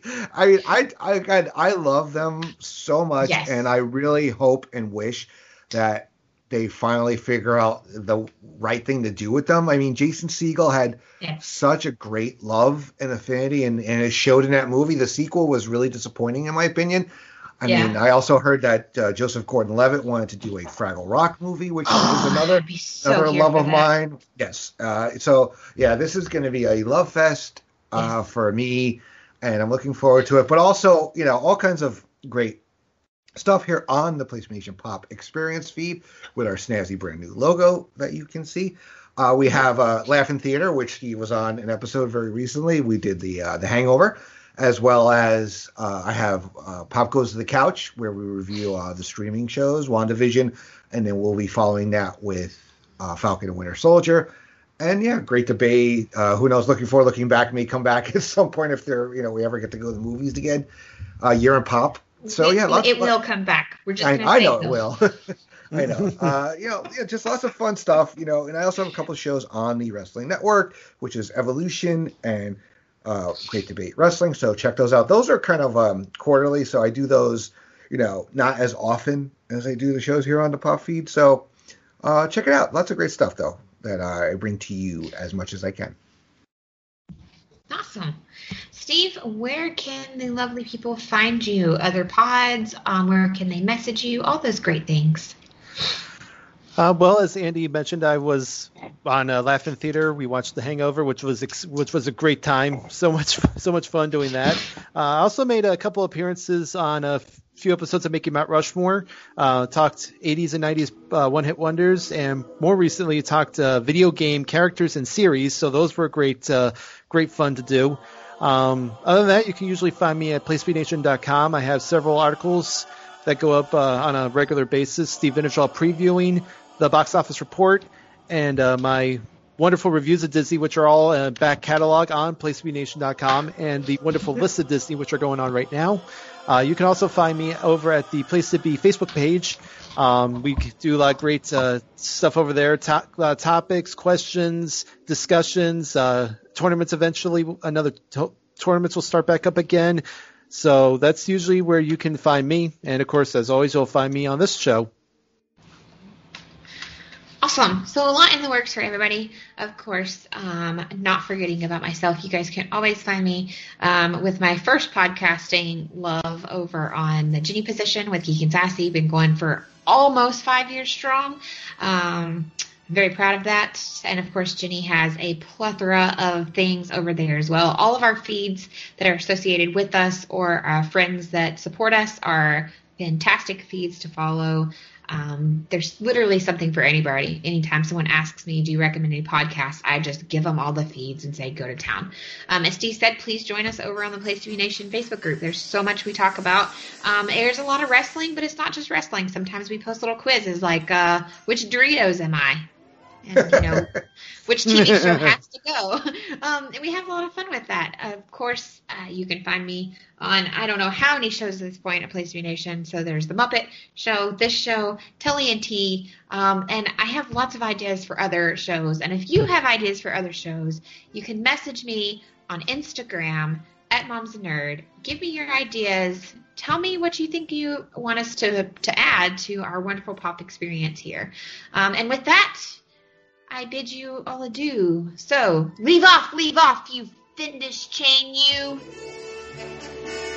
I love them so much, and I really hope and wish that they finally figure out the right thing to do with them. I mean, Jason Segel had such a great love and affinity, and it showed in that movie. The sequel was really disappointing, in my opinion. I mean, I also heard that Joseph Gordon-Levitt wanted to do a Fraggle Rock movie, which is another love of mine. Yes. This is going to be a love fest for me, and I'm looking forward to it. But also, all kinds of great stuff here on the PlayStation Nation Pop Experience feed with our snazzy brand new logo that you can see. We have Laugh-In Theater, which he was on an episode very recently. We did the Hangover. As well as I have Pop Goes to the Couch, where we review the streaming shows, WandaVision, and then we'll be following that with Falcon and Winter Soldier. And great debate. Who knows? Looking back, may come back at some point if we ever get to go to the movies again. Year in Pop. So it will come back. We're just I know it will. I know. Just lots of fun stuff. And I also have a couple of shows on the Wrestling Network, which is Evolution and Great Debate Wrestling, so check those out. Those are kind of quarterly, so I do those, not as often as I do the shows here on the Pop feed. So check it out. Lots of great stuff, though, that I bring to you as much as I can. Awesome. Steve, where can the lovely people find you? Other pods? Where can they message you? All those great things. Well, as Andy mentioned, I was on Laugh-In Theater. We watched The Hangover, which was a great time. So much fun doing that. I also made a couple appearances on a few episodes of Making Mount Rushmore. Talked 80s and 90s one-hit wonders, and more recently talked video game characters and series. So those were great fun to do. Other than that, you can usually find me at PlaySpeedNation.com. I have several articles that go up on a regular basis. Steve Vinegal previewing the box office report, and my wonderful reviews of Disney, which are all back catalog on PlaySpeedNation.com, and the wonderful list of Disney, which are going on right now. You can also find me over at the Place to Be Facebook page. We do a lot of great stuff over there, topics, questions, discussions, tournaments eventually. Tournaments will start back up again. So that's usually where you can find me. And, of course, as always, you'll find me on this show. Awesome. So a lot in the works for everybody. Of course, not forgetting about myself. You guys can always find me with my first podcasting love over on the Ginny position with Geek and Sassy. Been going for almost 5 years strong. I'm very proud of that. And, of course, Ginny has a plethora of things over there as well. All of our feeds that are associated with us or our friends that support us are fantastic feeds to follow. There's literally something for anybody. Anytime someone asks me, do you recommend any podcasts, I just give them all the feeds and say, go to town. As Steve said, please join us over on the Place to Be Nation Facebook group. There's so much we talk about. There's a lot of wrestling, but it's not just wrestling. Sometimes we post little quizzes like, which Doritos am I? And, which TV show has to go. And we have a lot of fun with that. Of course, you can find me on, I don't know how many shows at this point at Place to Be Nation. So there's The Muppet Show, this show, TeleNT, and I have lots of ideas for other shows. And if you have ideas for other shows, you can message me on Instagram at Mom's a Nerd. Give me your ideas. Tell me what you think you want us to add to our wonderful pop experience here. And with that, I bid you all adieu. So, leave off, you Findus chain, you.